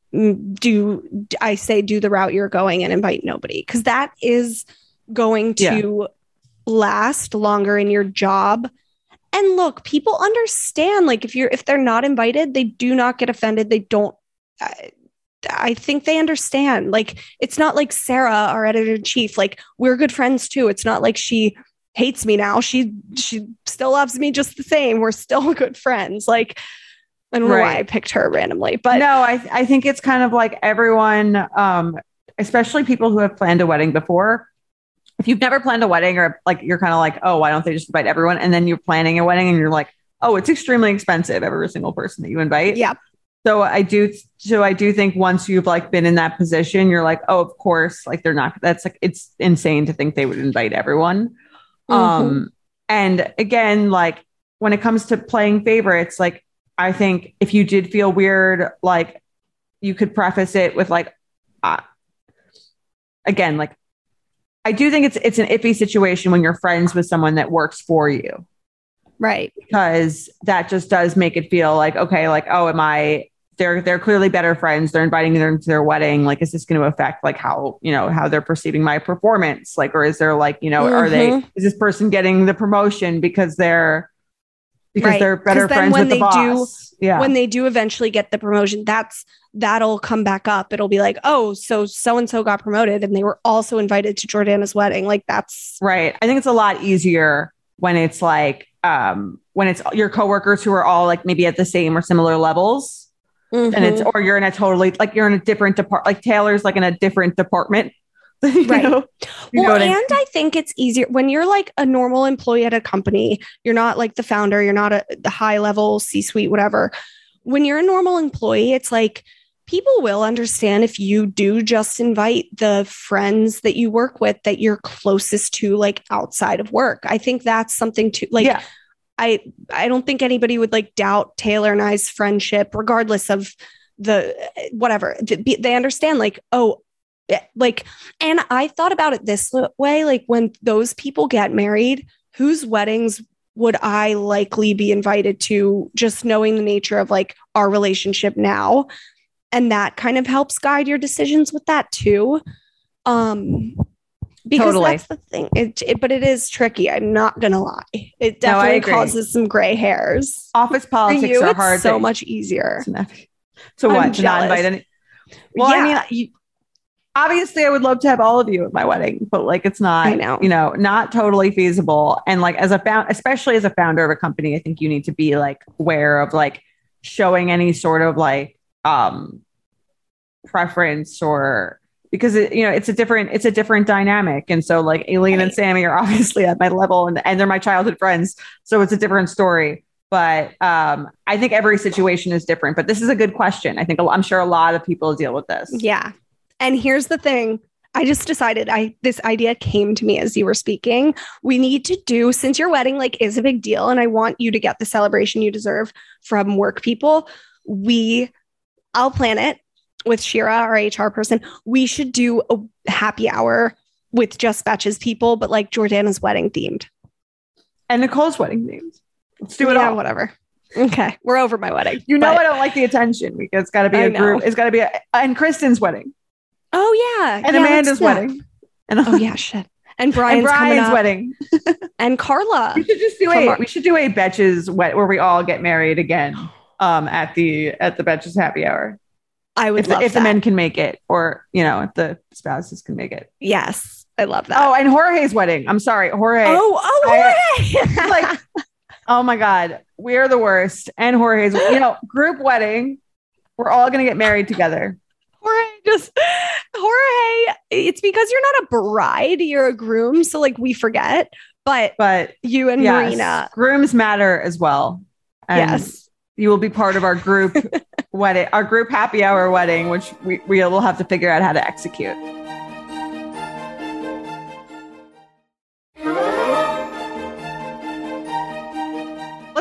do I say do the route you're going and invite nobody, because that is going to yeah. last longer in your job. And look, people understand, like if you're if they're not invited, they do not get offended. They don't I, I think they understand. Like it's not like Sarah, our editor-in-chief, like we're good friends too. It's not like she hates me now. She she still loves me just the same. We're still good friends. Like I don't know right. why I picked her randomly, but no, I I think it's kind of like everyone, um, especially people who have planned a wedding before. If you've never planned a wedding, or like you're kind of like, oh, why don't they just invite everyone? And then you're planning a wedding and you're like, oh, it's extremely expensive, every single person that you invite. Yeah. So I do. So I do think once you've like been in that position, you're like, oh, of course, like they're not. That's like it's insane to think they would invite everyone. Mm-hmm. Um, and again, like when it comes to playing favorites, like I think if you did feel weird, like you could preface it with like, uh, again, like. I do think it's it's an iffy situation when you're friends with someone that works for you. Right. Because that just does make it feel like, okay, like, oh, am I, they're, they're clearly better friends. They're inviting me into their wedding. Like, is this going to affect like how, you know, how they're perceiving my performance? Like, or is there like, you know, mm-hmm. are they, is this person getting the promotion because they're, because right. they're better friends with the boss? Do, yeah. When they do eventually get the promotion, that's, that'll come back up. It'll be like, oh, so so-and-so got promoted and they were also invited to Jordana's wedding. Like that's right. I think it's a lot easier when it's like, um, when it's your coworkers who are all like maybe at the same or similar levels. Mm-hmm. And it's, or you're in a totally, like you're in a different department, like Taylor's like in a different department. You right. know? You well, know and I, mean? I think it's easier when you're like a normal employee at a company. You're not like the founder. You're not a the high level C-suite, whatever. When you're a normal employee, it's like, people will understand if you do just invite the friends that you work with that you're closest to, like outside of work. I think that's something to like, yeah. I, I don't think anybody would like doubt Taylor and I's friendship, regardless of the, whatever they understand, like, oh, like, and I thought about it this way, like when those people get married, whose weddings would I likely be invited to, just knowing the nature of like our relationship now. And that kind of helps guide your decisions with that too. Um, because totally. That's the thing. It, it, but it is tricky. I'm not going to lie. It definitely no, causes some gray hairs. Office politics For you, are it's hard. so thing. much easier. So what? To not invite any? Well, yeah. I mean, you, obviously I would love to have all of you at my wedding, but like, it's not, I know. you know, not totally feasible. And like, as a found, especially as a founder of a company, I think you need to be like aware of like showing any sort of like, um preference, or because it, you know it's a different it's a different dynamic. And so like Aileen right. and Sammy are obviously at my level, and, and they're my childhood friends, so it's a different story. But um I think every situation is different. But this is a good question. I think I'm sure a lot of people deal with this. Yeah. And here's the thing, I just decided I this idea came to me as you were speaking. We need to do, since your wedding like is a big deal and I want you to get the celebration you deserve from work people, we I'll plan it with Shira, our H R person. We should do a happy hour with just Betches people, but like Jordana's wedding themed. And Nicole's wedding themed. Let's do it yeah, all. Whatever. Okay. We're over my wedding. You know, I don't like the attention because it's got to be a group. It's got to be a, and Kristen's wedding. Oh, yeah. And yeah, Amanda's wedding. And, oh, yeah. Shit. And Brian's, and Brian's wedding. And Carla. We should just do a, Mar- we should do a Betches wed where we all get married again. Um, at the at the Betches happy hour. I would if, love the, if that. the men can make it, or you know, if the spouses can make it. Yes, I love that. Oh, and Jorge's wedding. I'm sorry, Jorge. Oh, oh, Jorge. I, like, oh my God, we are the worst. And Jorge's, you know, group wedding. We're all gonna get married together. Jorge, just Jorge. It's because you're not a bride; you're a groom. So like we forget, but but you and yes, Marina, grooms matter as well. And yes. You will be part of our group wedding, our group happy hour wedding, which we, we will have to figure out how to execute.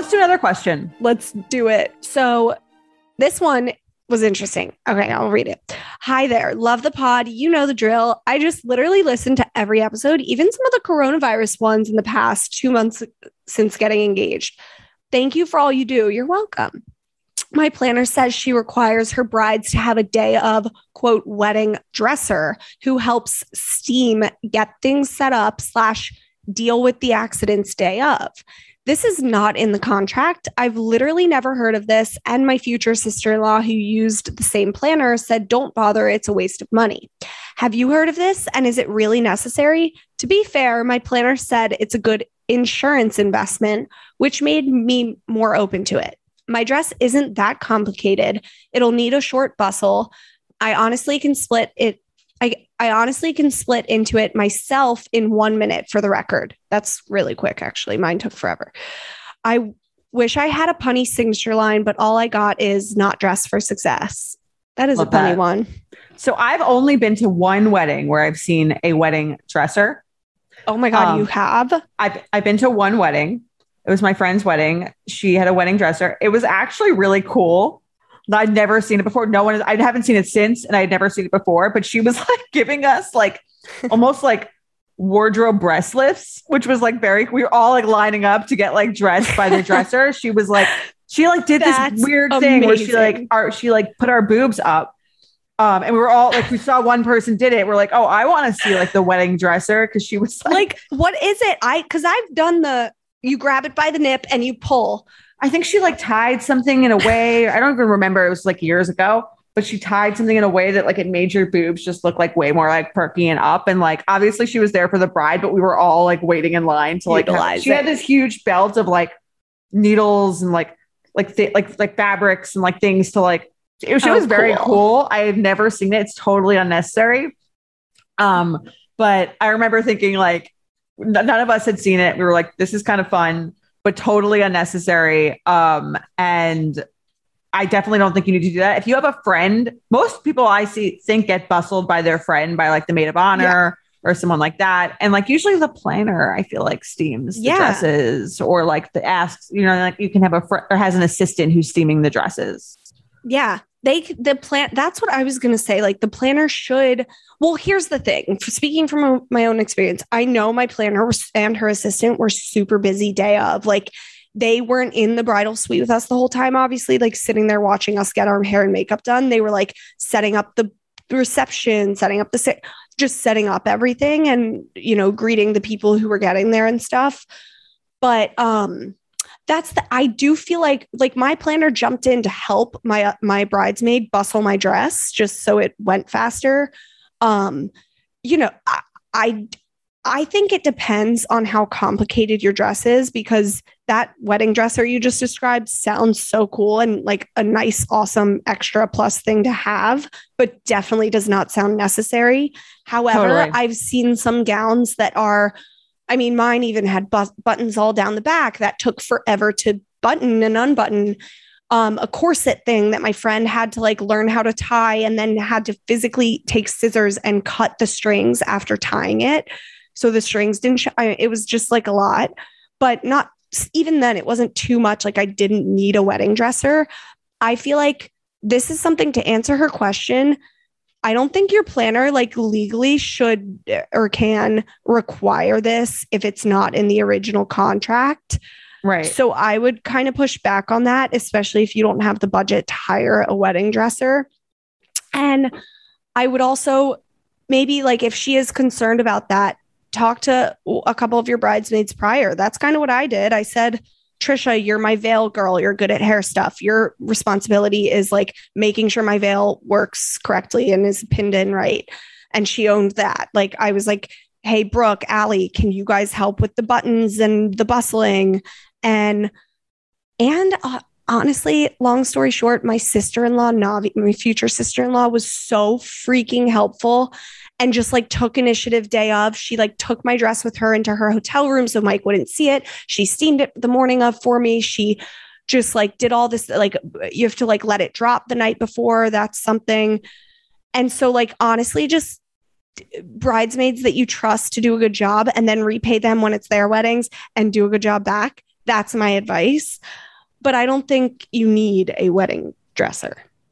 let's do another question. Let's do it. So this one was interesting. Okay, I'll read it. Hi there. Love the pod. You know the drill. I just literally listened to every episode, even some of the coronavirus ones in the past two months since getting engaged. Thank you for all you do. You're welcome. My planner says she requires her brides to have a day of, quote, wedding dresser who helps steam get things set up slash deal with the accidents day of. This is not in the contract. I've literally never heard of this. And my future sister-in-law who used the same planner said, don't bother. It's a waste of money. Have you heard of this? And is it really necessary? To be fair, my planner said it's a good insurance investment, which made me more open to it. My dress isn't that complicated. It'll need a short bustle. I honestly can split it. I, I honestly can split into it myself in one minute for the record. That's really quick, actually. Mine took forever. I wish I had a punny signature line, but all I got is not dressed for success. That is Love a punny that. one. So I've only been to one wedding where I've seen a wedding dresser. Oh my God, um, you have? I've, I've been to one wedding. It was my friend's wedding. She had a wedding dresser. It was actually really cool. I'd never seen it before. No one, I haven't seen it since, and I'd never seen it before, but she was like giving us like almost like wardrobe breast lifts, which was like very, we were all like lining up to get like dressed by the dresser. She was like, she like did That's this weird amazing. thing where she like, our, she like put our boobs up. Um, and we were all like, we saw one person did it. We're like, oh, I want to see like the wedding dresser. Cause she was like, like, what is it? I, cause I've done the, you grab it by the nip and you pull. I think she like tied something in a way. I don't even remember. It was like years ago, but she tied something in a way that like it made your boobs just look like way more like perky and up. And like, obviously she was there for the bride, but we were all like waiting in line to like, have, she had this huge belt of like needles and like, like, th- like, like fabrics and like things to like, it was, oh, was very cool. cool. I have never seen it. It's totally unnecessary. Um, but I remember thinking like, none of us had seen it. We were like, this is kind of fun, but totally unnecessary. Um, and I definitely don't think you need to do that. If you have a friend, most people I see think get bustled by their friend, by like the maid of honor yeah. or someone like that. And like usually the planner, I feel like steams yeah. the dresses or like the asks, you know, like you can have a friend or has an assistant who's steaming the dresses. Yeah. They, the plan, that's what I was going to say. Like the planner should, well, here's the thing. Speaking from my own experience, I know my planner and her assistant were super busy day of. Like they weren't in the bridal suite with us the whole time, obviously, like sitting there watching us get our hair and makeup done. They were like setting up the reception, setting up the, just setting up everything and, you know, greeting the people who were getting there and stuff. But, um, That's the, I do feel like, like my planner jumped in to help my, uh, my bridesmaid bustle my dress just so it went faster. Um, you know, I, I, I think it depends on how complicated your dress is because that wedding dresser you just described sounds so cool and like a nice, awesome extra plus thing to have, but definitely does not sound necessary. However, totally. I've seen some gowns that are, I mean, mine even had bu- buttons all down the back that took forever to button and unbutton. Um, a corset thing that my friend had to like learn how to tie and then had to physically take scissors and cut the strings after tying it. So the strings didn't, sh- I, it was just like a lot, but not even then it wasn't too much. Like I didn't need a wedding dresser. I feel like this is something to answer her question. I don't think your planner like legally should or can require this if it's not in the original contract. Right. So I would kind of push back on that, especially if you don't have the budget to hire a wedding dresser. And I would also maybe like if she is concerned about that, talk to a couple of your bridesmaids prior. That's kind of what I did. I said, Trisha, you're my veil girl. You're good at hair stuff. Your responsibility is like making sure my veil works correctly and is pinned in right. And she owned that. Like I was like, hey, Brooke, Allie, can you guys help with the buttons and the bustling? And, and uh, honestly, long story short, my sister-in-law, Navi, my future sister-in-law was so freaking helpful and just like took initiative day of. She like took my dress with her into her hotel room so Mike wouldn't see it. She steamed it the morning of for me. She just like did all this, like you have to like let it drop the night before. That's something. And so like, honestly, just bridesmaids that you trust to do a good job and then repay them when it's their weddings and do a good job back. That's my advice. But I don't think you need a wedding dresser.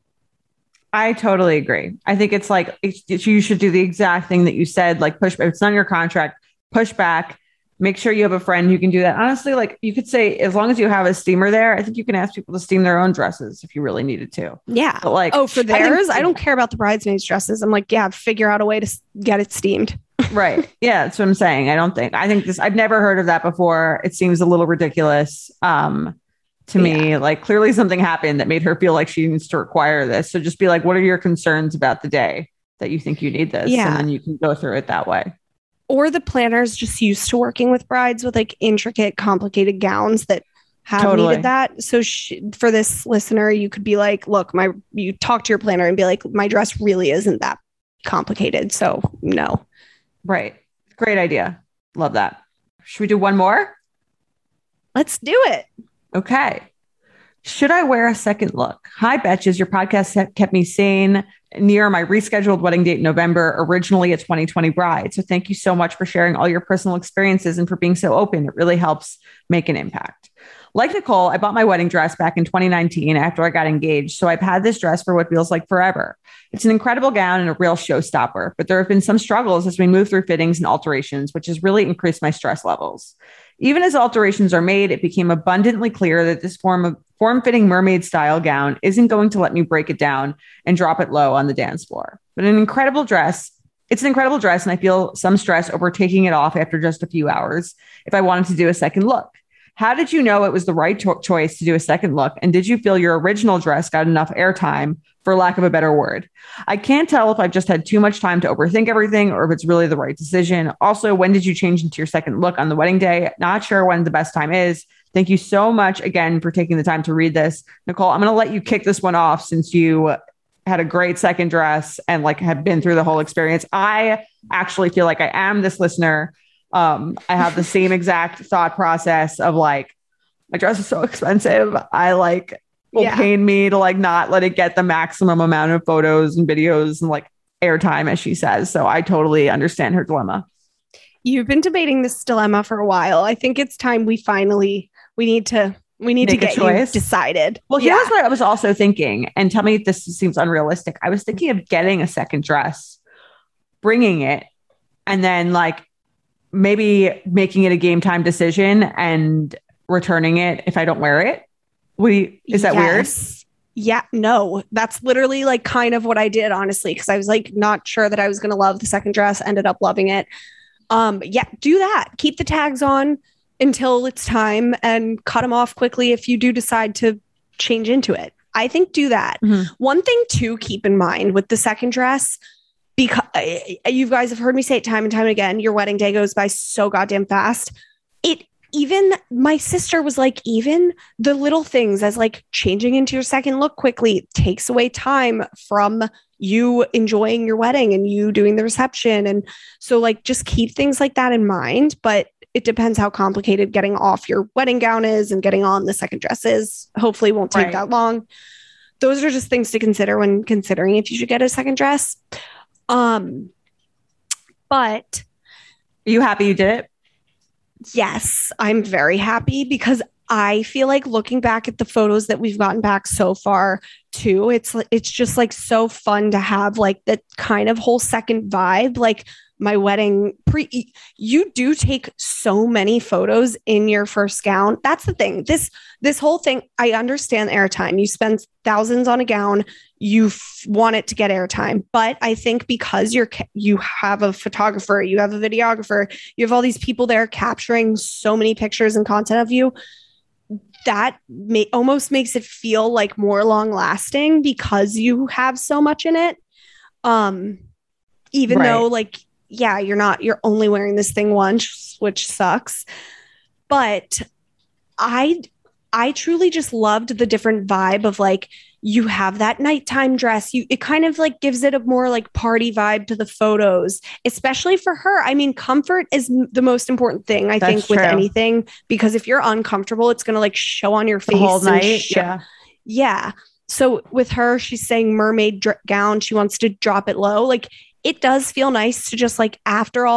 I totally agree. I think it's like, it's, you should do the exact thing that you said, like push, if it's not in your contract, push back, make sure you have a friend who can do that. Honestly, like you could say, as long as you have a steamer there, I think you can ask people to steam their own dresses if you really needed to. Yeah. But like, oh, for theirs, I, think, I don't care about the bridesmaids dresses. I'm like, yeah, figure out a way to get it steamed. Right. Yeah. That's what I'm saying. I don't think, I think this, I've never heard of that before. It seems a little ridiculous. Um, to me, yeah. Like clearly something happened that made her feel like she needs to require this. So just be like, what are your concerns about the day that you think you need this? Yeah. And then you can go through it that way. Or the planner's just used to working with brides with like intricate, complicated gowns that have totally. needed that. So she, for this listener, you could be like, look, my, you talk to your planner and be like, my dress really isn't that complicated. So no. Right. Great idea. Love that. Should we do one more? Let's do it. Okay. Should I wear a second look? Hi, Betches. Your podcast kept me sane near my rescheduled wedding date in November, originally a twenty twenty bride. So thank you so much for sharing all your personal experiences and for being so open. It really helps make an impact. Like Nicole, I bought my wedding dress back in twenty nineteen after I got engaged. So I've had this dress for what feels like forever. It's an incredible gown and a real showstopper, but there have been some struggles as we move through fittings and alterations, which has really increased my stress levels. Even as alterations are made, it became abundantly clear that this form of form-fitting mermaid style gown isn't going to let me break it down and drop it low on the dance floor. But an incredible dress, it's an incredible dress, and I feel some stress over taking it off after just a few hours if I wanted to do a second look. How did you know it was the right cho- choice to do a second look? And did you feel your original dress got enough airtime, for lack of a better word? I can't tell if I've just had too much time to overthink everything or if it's really the right decision. Also, when did you change into your second look on the wedding day? Not sure when the best time is. Thank you so much again for taking the time to read this. Nicole, I'm going to let you kick this one off since you had a great second dress and like have been through the whole experience. I actually feel like I am this listener. Um, I have the same exact thought process of like, my dress is so expensive. I like will yeah. pain me to like not let it get the maximum amount of photos and videos and like airtime, as she says. So I totally understand her dilemma. You've been debating this dilemma for a while. I think it's time we finally, we need to, we need Make to get you decided. Well, here's yeah. what I was also thinking, and tell me if this seems unrealistic. I was thinking of getting a second dress, bringing it, and then like maybe making it a game time decision and returning it if I don't wear it. What do you, is that yes. weird? Yeah, no, that's literally like kind of what I did, honestly, because I was like not sure that I was going to love the second dress, ended up loving it. Um, yeah, do that. Keep the tags on until it's time and cut them off quickly if you do decide to change into it. I think do that. Mm-hmm. One thing to keep in mind with the second dress, because you guys have heard me say it time and time again, your wedding day goes by so goddamn fast. It even my sister was like, even the little things as like changing into your second look quickly takes away time from you enjoying your wedding and you doing the reception. And so like, just keep things like that in mind, but it depends how complicated getting off your wedding gown is and getting on the second dress is. Hopefully it won't take right. that long. Those are just things to consider when considering if you should get a second dress. Um, but are you happy you did it? Yes, I'm very happy because I feel like looking back at the photos that we've gotten back so far too, it's it's just like so fun to have like that kind of whole second vibe. Like my wedding pre, you do take so many photos in your first gown. That's the thing. This this whole thing, I understand airtime. You spend thousands on a gown. You f- want it to get airtime. But I think because you're you have a photographer, you have a videographer, you have all these people there capturing so many pictures and content of you, that may almost makes it feel like more long lasting because you have so much in it. Um, even right. though like, yeah, you're not, you're only wearing this thing once, which sucks. But I, I truly just loved the different vibe of like, you have that nighttime dress. You, it kind of like gives it a more like party vibe to the photos, especially for her. I mean, comfort is m- the most important thing, I That's think, true. with anything, because if you're uncomfortable, it's going to like show on your face the whole night. Show- yeah. Yeah. So with her, she's saying mermaid dr- gown. She wants to drop it low. Like it does feel nice to just like after all the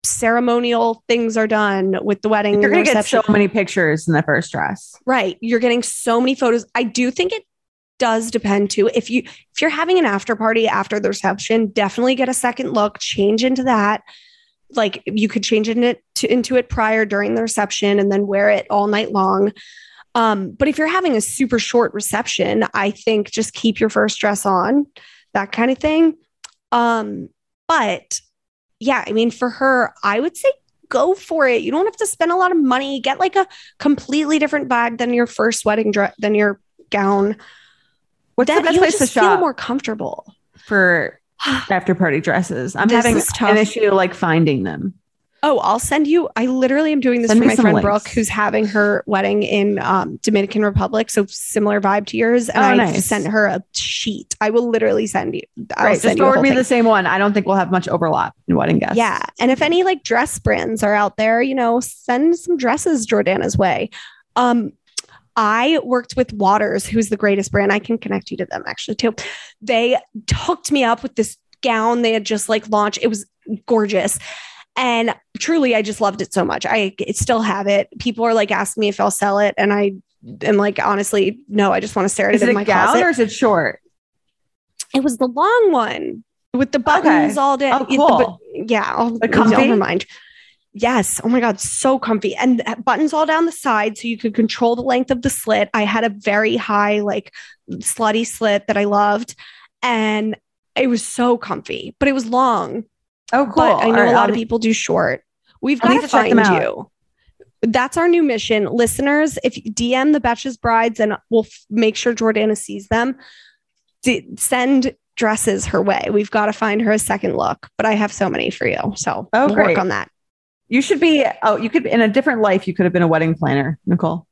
ceremonial things are done with the wedding. You're and going to get reception. so many pictures in the first dress. Right. You're getting so many photos. I do think it does depend too. If you, if you're having an after party after the reception, definitely get a second look, change into that. Like you could change it to, into it prior, during the reception, and then wear it all night long. Um, but if you're having a super short reception, I think just keep your first dress on, that kind of thing. Um, but yeah, I mean, for her, I would say go for it. You don't have to spend a lot of money. Get like a completely different bag than your first wedding dress, than your gown. What's that the best you'll place to just feel shop more comfortable for after party dresses? I'm This having is tough. an issue like finding them. Oh, I'll send you. I literally am doing this Send for me my some friend links. Brooke, who's having her wedding in um, Dominican Republic. So similar vibe to yours. And Oh, I nice. sent her a sheet. I will literally send you. I'll Right. send Just you the forward whole me thing. the same one. I don't think we'll have much overlap in wedding guests. Yeah. And if any like dress brands are out there, you know, send some dresses Jordana's way. Um, I worked with Waters, who's the greatest brand. I can connect you to them actually too. They hooked me up with this gown they had just like launched. It was gorgeous. And truly, I just loved it so much. I it still have it. People are like asking me if I'll sell it. And I am like, honestly, no, I just want to stare at Is it it in a my gown closet. or is it short? It was the long one with the buttons Okay. all day. Oh, The cool. bu- yeah. I'll, But comfy? never mind. Yes. Oh my God. So comfy. And buttons all down the side. So you could control the length of the slit. I had a very high, like slutty slit that I loved. And it was so comfy, but it was long. Oh, cool. But I know All right, a lot I'll- of people do short. We've I'll got need to to check them find out. you. That's our new mission. Listeners, if you D M the Betches Brides and we'll f- make sure Jordana sees them, D- send dresses her way. We've got to find her a second look, but I have so many for you. So Oh, we'll great. work on that. You should be, oh, you could, in a different life, you could have been a wedding planner, Nicole.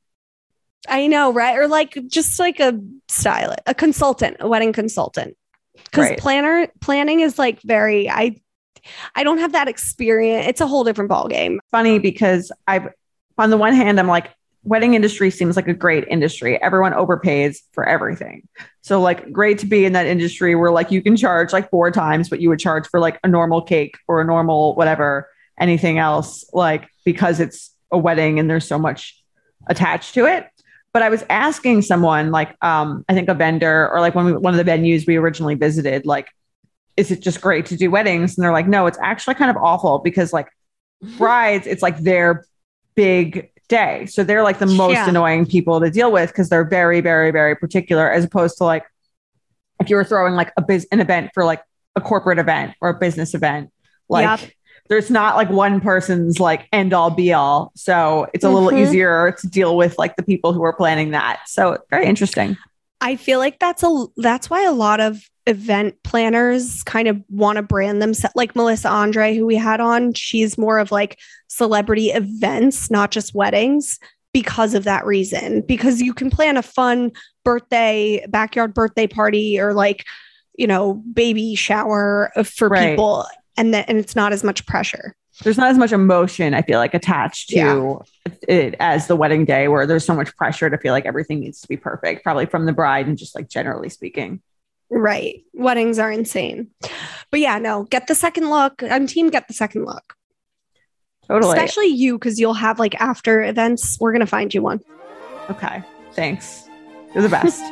I know, right? Or like just like a stylist, a consultant, a wedding consultant. Because Right. planner planning is like very, I I don't have that experience. It's a whole different ballgame. Funny because I've, on the one hand, I'm like, wedding industry seems like a great industry. Everyone overpays for everything. So like great to be in that industry where like you can charge like four times what you would charge for like a normal cake or a normal whatever, anything else, like because it's a wedding and there's so much attached to it. But I was asking someone like, um, I think a vendor or like one, one of the venues we originally visited, like, is it just great to do weddings? And they're like, no, it's actually kind of awful because like brides, it's like their big day. So they're like the most Yeah. annoying people to deal with because they're very, very, very particular, as opposed to like if you were throwing like a biz an event for like a corporate event or a business event, like Yep. there's not like one person's like end all be all. So it's a little Mhm. easier to deal with like the people who are planning that. So very interesting. I feel like that's a that's why a lot of event planners kind of want to brand themselves, like Melissa Andre, who we had on. She's more of like celebrity events, not just weddings, because of that reason. Because you can plan a fun birthday, backyard birthday party, or like, you know, baby shower for Right. people, and that and it's not as much pressure. There's not as much emotion, I feel like, attached to Yeah. it as the wedding day, where there's so much pressure to feel like everything needs to be perfect, probably from the bride and just like generally speaking. Right. Weddings are insane. But yeah, no, get the second look. I'm team get the second look. Totally. Especially you, because you'll have like after events. We're going to find you one. Okay. Thanks. You're the best.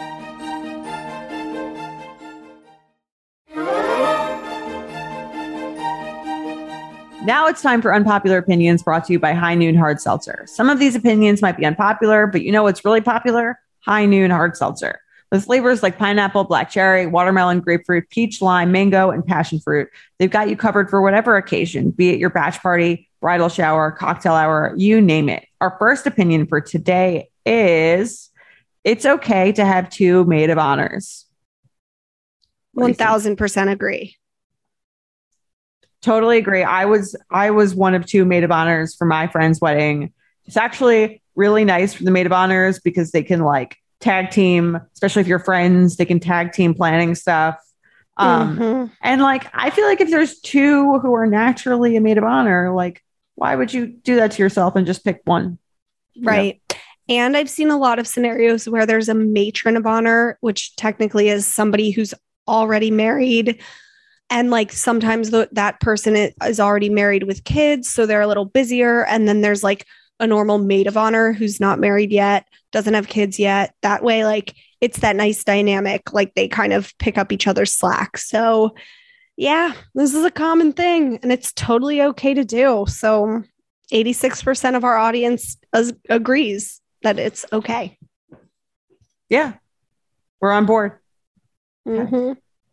Now it's time for Unpopular Opinions, brought to you by High Noon Hard Seltzer. Some of these opinions might be unpopular, but you know what's really popular? High Noon Hard Seltzer. With flavors like pineapple, black cherry, watermelon, grapefruit, peach, lime, mango, and passion fruit, they've got you covered for whatever occasion, be it your batch party, bridal shower, cocktail hour, you name it. Our first opinion for today is it's okay to have two maid of honors. What do you one think? thousand percent agree. Totally agree. I was I was one of two maid of honors for my friend's wedding. It's actually really nice for the maid of honors because they can like tag team, especially if you're friends, they can tag team planning stuff. Um, Mhm. And like, I feel like if there's two who are naturally a maid of honor, like, why would you do that to yourself and just pick one? Right. And I've seen a lot of scenarios where there's a matron of honor, which technically is somebody who's already married. And like sometimes the, that person is already married with kids, so they're a little busier. And then there's like a normal maid of honor who's not married yet, doesn't have kids yet. That way, like it's that nice dynamic, like they kind of pick up each other's slack. So yeah, this is a common thing and it's totally okay to do. So eighty-six percent of our audience as- agrees that it's okay. Yeah, we're on board. Mm-hmm.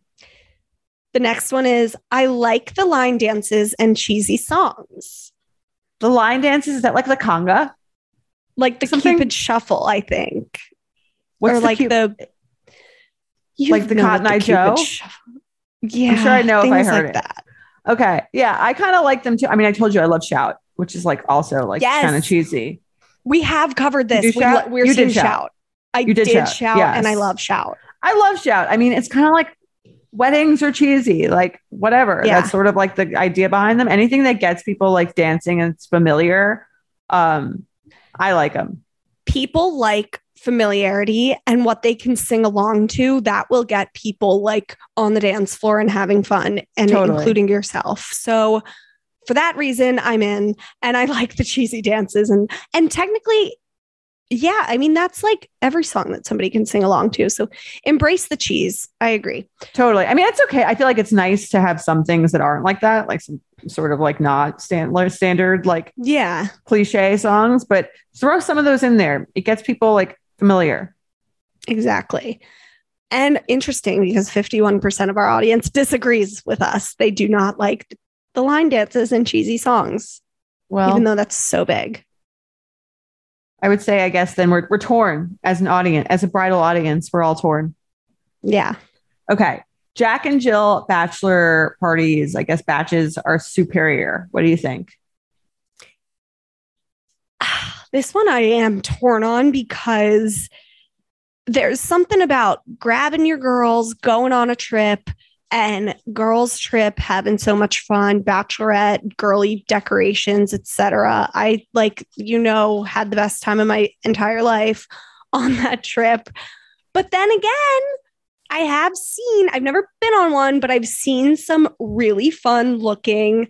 The next one is, I like the line dances and cheesy songs. The line dances, is that like the conga? Like the Something? Cupid Shuffle, I think. What's or the like Cup- the... You Like the know Cotton what Eye the Cupid Joe? Shuffle- Yeah. I'm sure I know if I things heard like it. that. Okay. Yeah, I kind of like them too. I mean, I told you I love Shout, which is like also like Yes. kind of cheesy. We have covered You this. do We Shout? lo- we're You did seeing Shout. Shout. I You did did, Shout, Shout, yes. and I love Shout. I love Shout. I mean, it's kind of like weddings are cheesy, like whatever. Yeah. That's sort of like the idea behind them. Anything that gets people like dancing and it's familiar. Um, I like them. People like familiarity and what they can sing along to. That will get people like on the dance floor and having fun, and Totally. including yourself. So for that reason, I'm in, and I like the cheesy dances. And and technically, yeah, I mean, that's like every song that somebody can sing along to. So embrace the cheese. I agree. Totally. I mean, it's okay. I feel like it's nice to have some things that aren't like that, like some sort of like not stand, standard, like Yeah. cliche songs, but throw some of those in there. It gets people like familiar. Exactly. And interesting because fifty-one percent of our audience disagrees with us. They do not like the line dances and cheesy songs, Well, even though that's so big. I would say, I guess then we're, we're torn as an audience, as a bridal audience, we're all torn. Yeah. Okay. Jack and Jill bachelor parties, I guess batches are superior. What do you think? This one I am torn on because there's something about grabbing your girls, going on a trip, and girls' trip, having so much fun, bachelorette, girly decorations, et cetera. I like, you know, had the best time of my entire life on that trip. But then again, I have seen, I've never been on one, but I've seen some really fun looking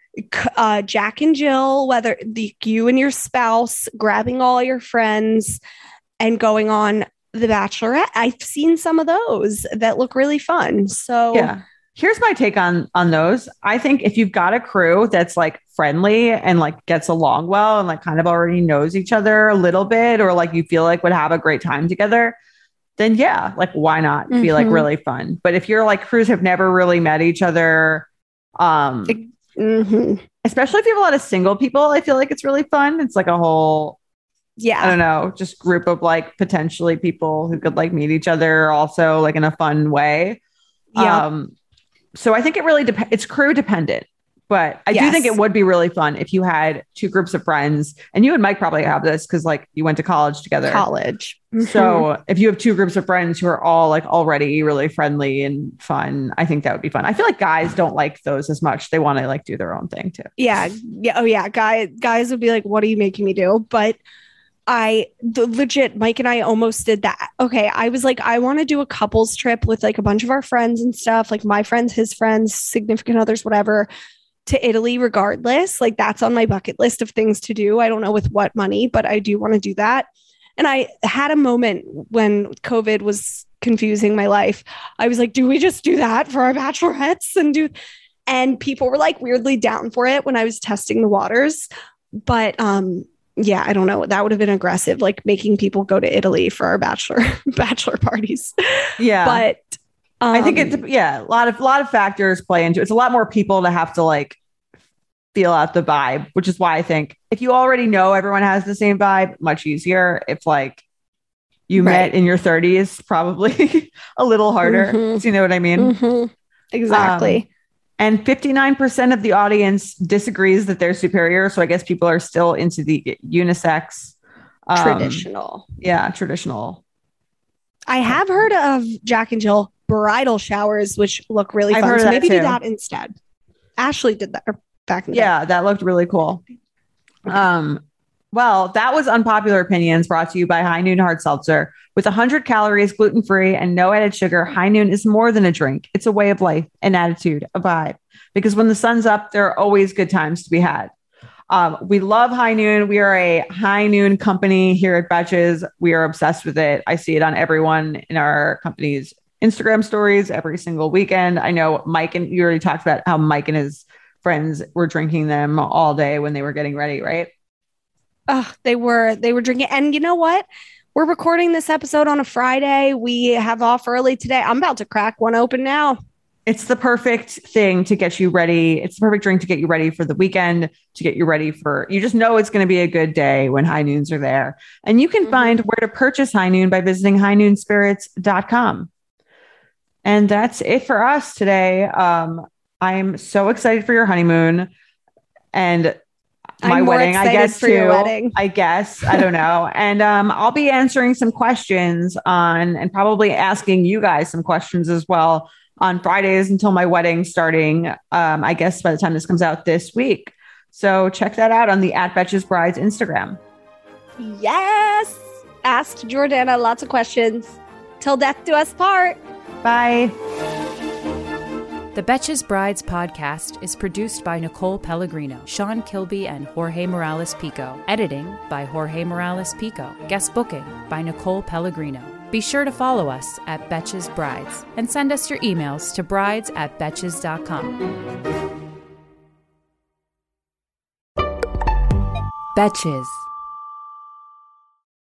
uh, Jack and Jill, whether the, you and your spouse grabbing all your friends and going on The Bachelorette. I've seen some of those that look really fun. So Yeah. Here's my take on on those. I think if you've got a crew that's like friendly and like gets along well and like kind of already knows each other a little bit, or like you feel like would have a great time together, then yeah, like why not be like Mhm. really fun? But if you're like crews have never really met each other, um, mhm. especially if you have a lot of single people, I feel like it's really fun. It's like a whole, yeah. I don't know, just group of like potentially people who could like meet each other also like in a fun way. Yeah. Um, so I think it really depends. It's crew dependent, but I do Yes. think it would be really fun if you had two groups of friends, and you and Mike probably have this because like you went to college together. College. So if you have two groups of friends who are all like already really friendly and fun, I think that would be fun. I feel like guys don't like those as much. They want to like do their own thing too. Yeah. Yeah. Oh, yeah. Guy, guys would be like, what are you making me do? But I the legit, Mike and I almost did that. Okay. I was like, I want to do a couples trip with like a bunch of our friends and stuff, like my friends, his friends, significant others, whatever, to Italy regardless. Like that's on my bucket list of things to do. I don't know with what money, but I do want to do that. And I had a moment when COVID was confusing my life. I was like, do we just do that for our bachelorettes and do, and people were like weirdly down for it when I was testing the waters. But um, yeah, I don't know. That would have been aggressive, like making people go to Italy for our bachelor bachelor parties. Yeah. But um, I think it's, yeah, a lot of, lot of factors play into it. It's a lot more people to have to like feel out the vibe, which is why I think if you already know everyone has the same vibe, much easier. If like you Right. met in your thirties, probably a little harder. Mhm. Do you know what I mean? Mhm. Exactly. Um, and fifty-nine percent of the audience disagrees that they're superior. So I guess people are still into the unisex. um, Traditional. Yeah, traditional. I have heard of Jack and Jill bridal showers, which look really I've fun. heard of So that maybe do too. that instead. Ashley did that back in the Yeah, that looked really cool. Um, Well, that was Unpopular Opinions, brought to you by High Noon Hard Seltzer. With one hundred calories, gluten-free, and no added sugar, High Noon is more than a drink. It's a way of life, an attitude, a vibe. Because when the sun's up, there are always good times to be had. Um, we love High Noon. We are a High Noon company here at Betches. We are obsessed with it. I see it on everyone in our company's Instagram stories every single weekend. I know Mike, and you already talked about how Mike and his friends were drinking them all day when they were getting ready, right? Oh, they were, they were drinking. And you know what? We're recording this episode on a Friday. We have off early today. I'm about to crack one open now. It's the perfect thing to get you ready. It's the perfect drink to get you ready for the weekend, to get you ready for, you just know it's going to be a good day when High Noons are there. And you can mm-hmm. find where to purchase High Noon by visiting high noon spirits dot com. And that's it for us today. Um, I'm so excited for your honeymoon and my I'm wedding, I guess, for too. Your wedding. I guess. I don't know. And um, I'll be answering some questions on, and probably asking you guys some questions as well on Fridays until my wedding starting, um, I guess, by the time this comes out this week. So check that out on the at Betches Brides Instagram. Yes. Ask Jordana lots of questions. Till death do us part. Bye. The Betches Brides podcast is produced by Nicole Pellegrino, Sean Kilby, and Jorge Morales Pico. Editing by Jorge Morales Pico. Guest booking by Nicole Pellegrino. Be sure to follow us at Betches Brides and send us your emails to brides at betches dot com. Betches.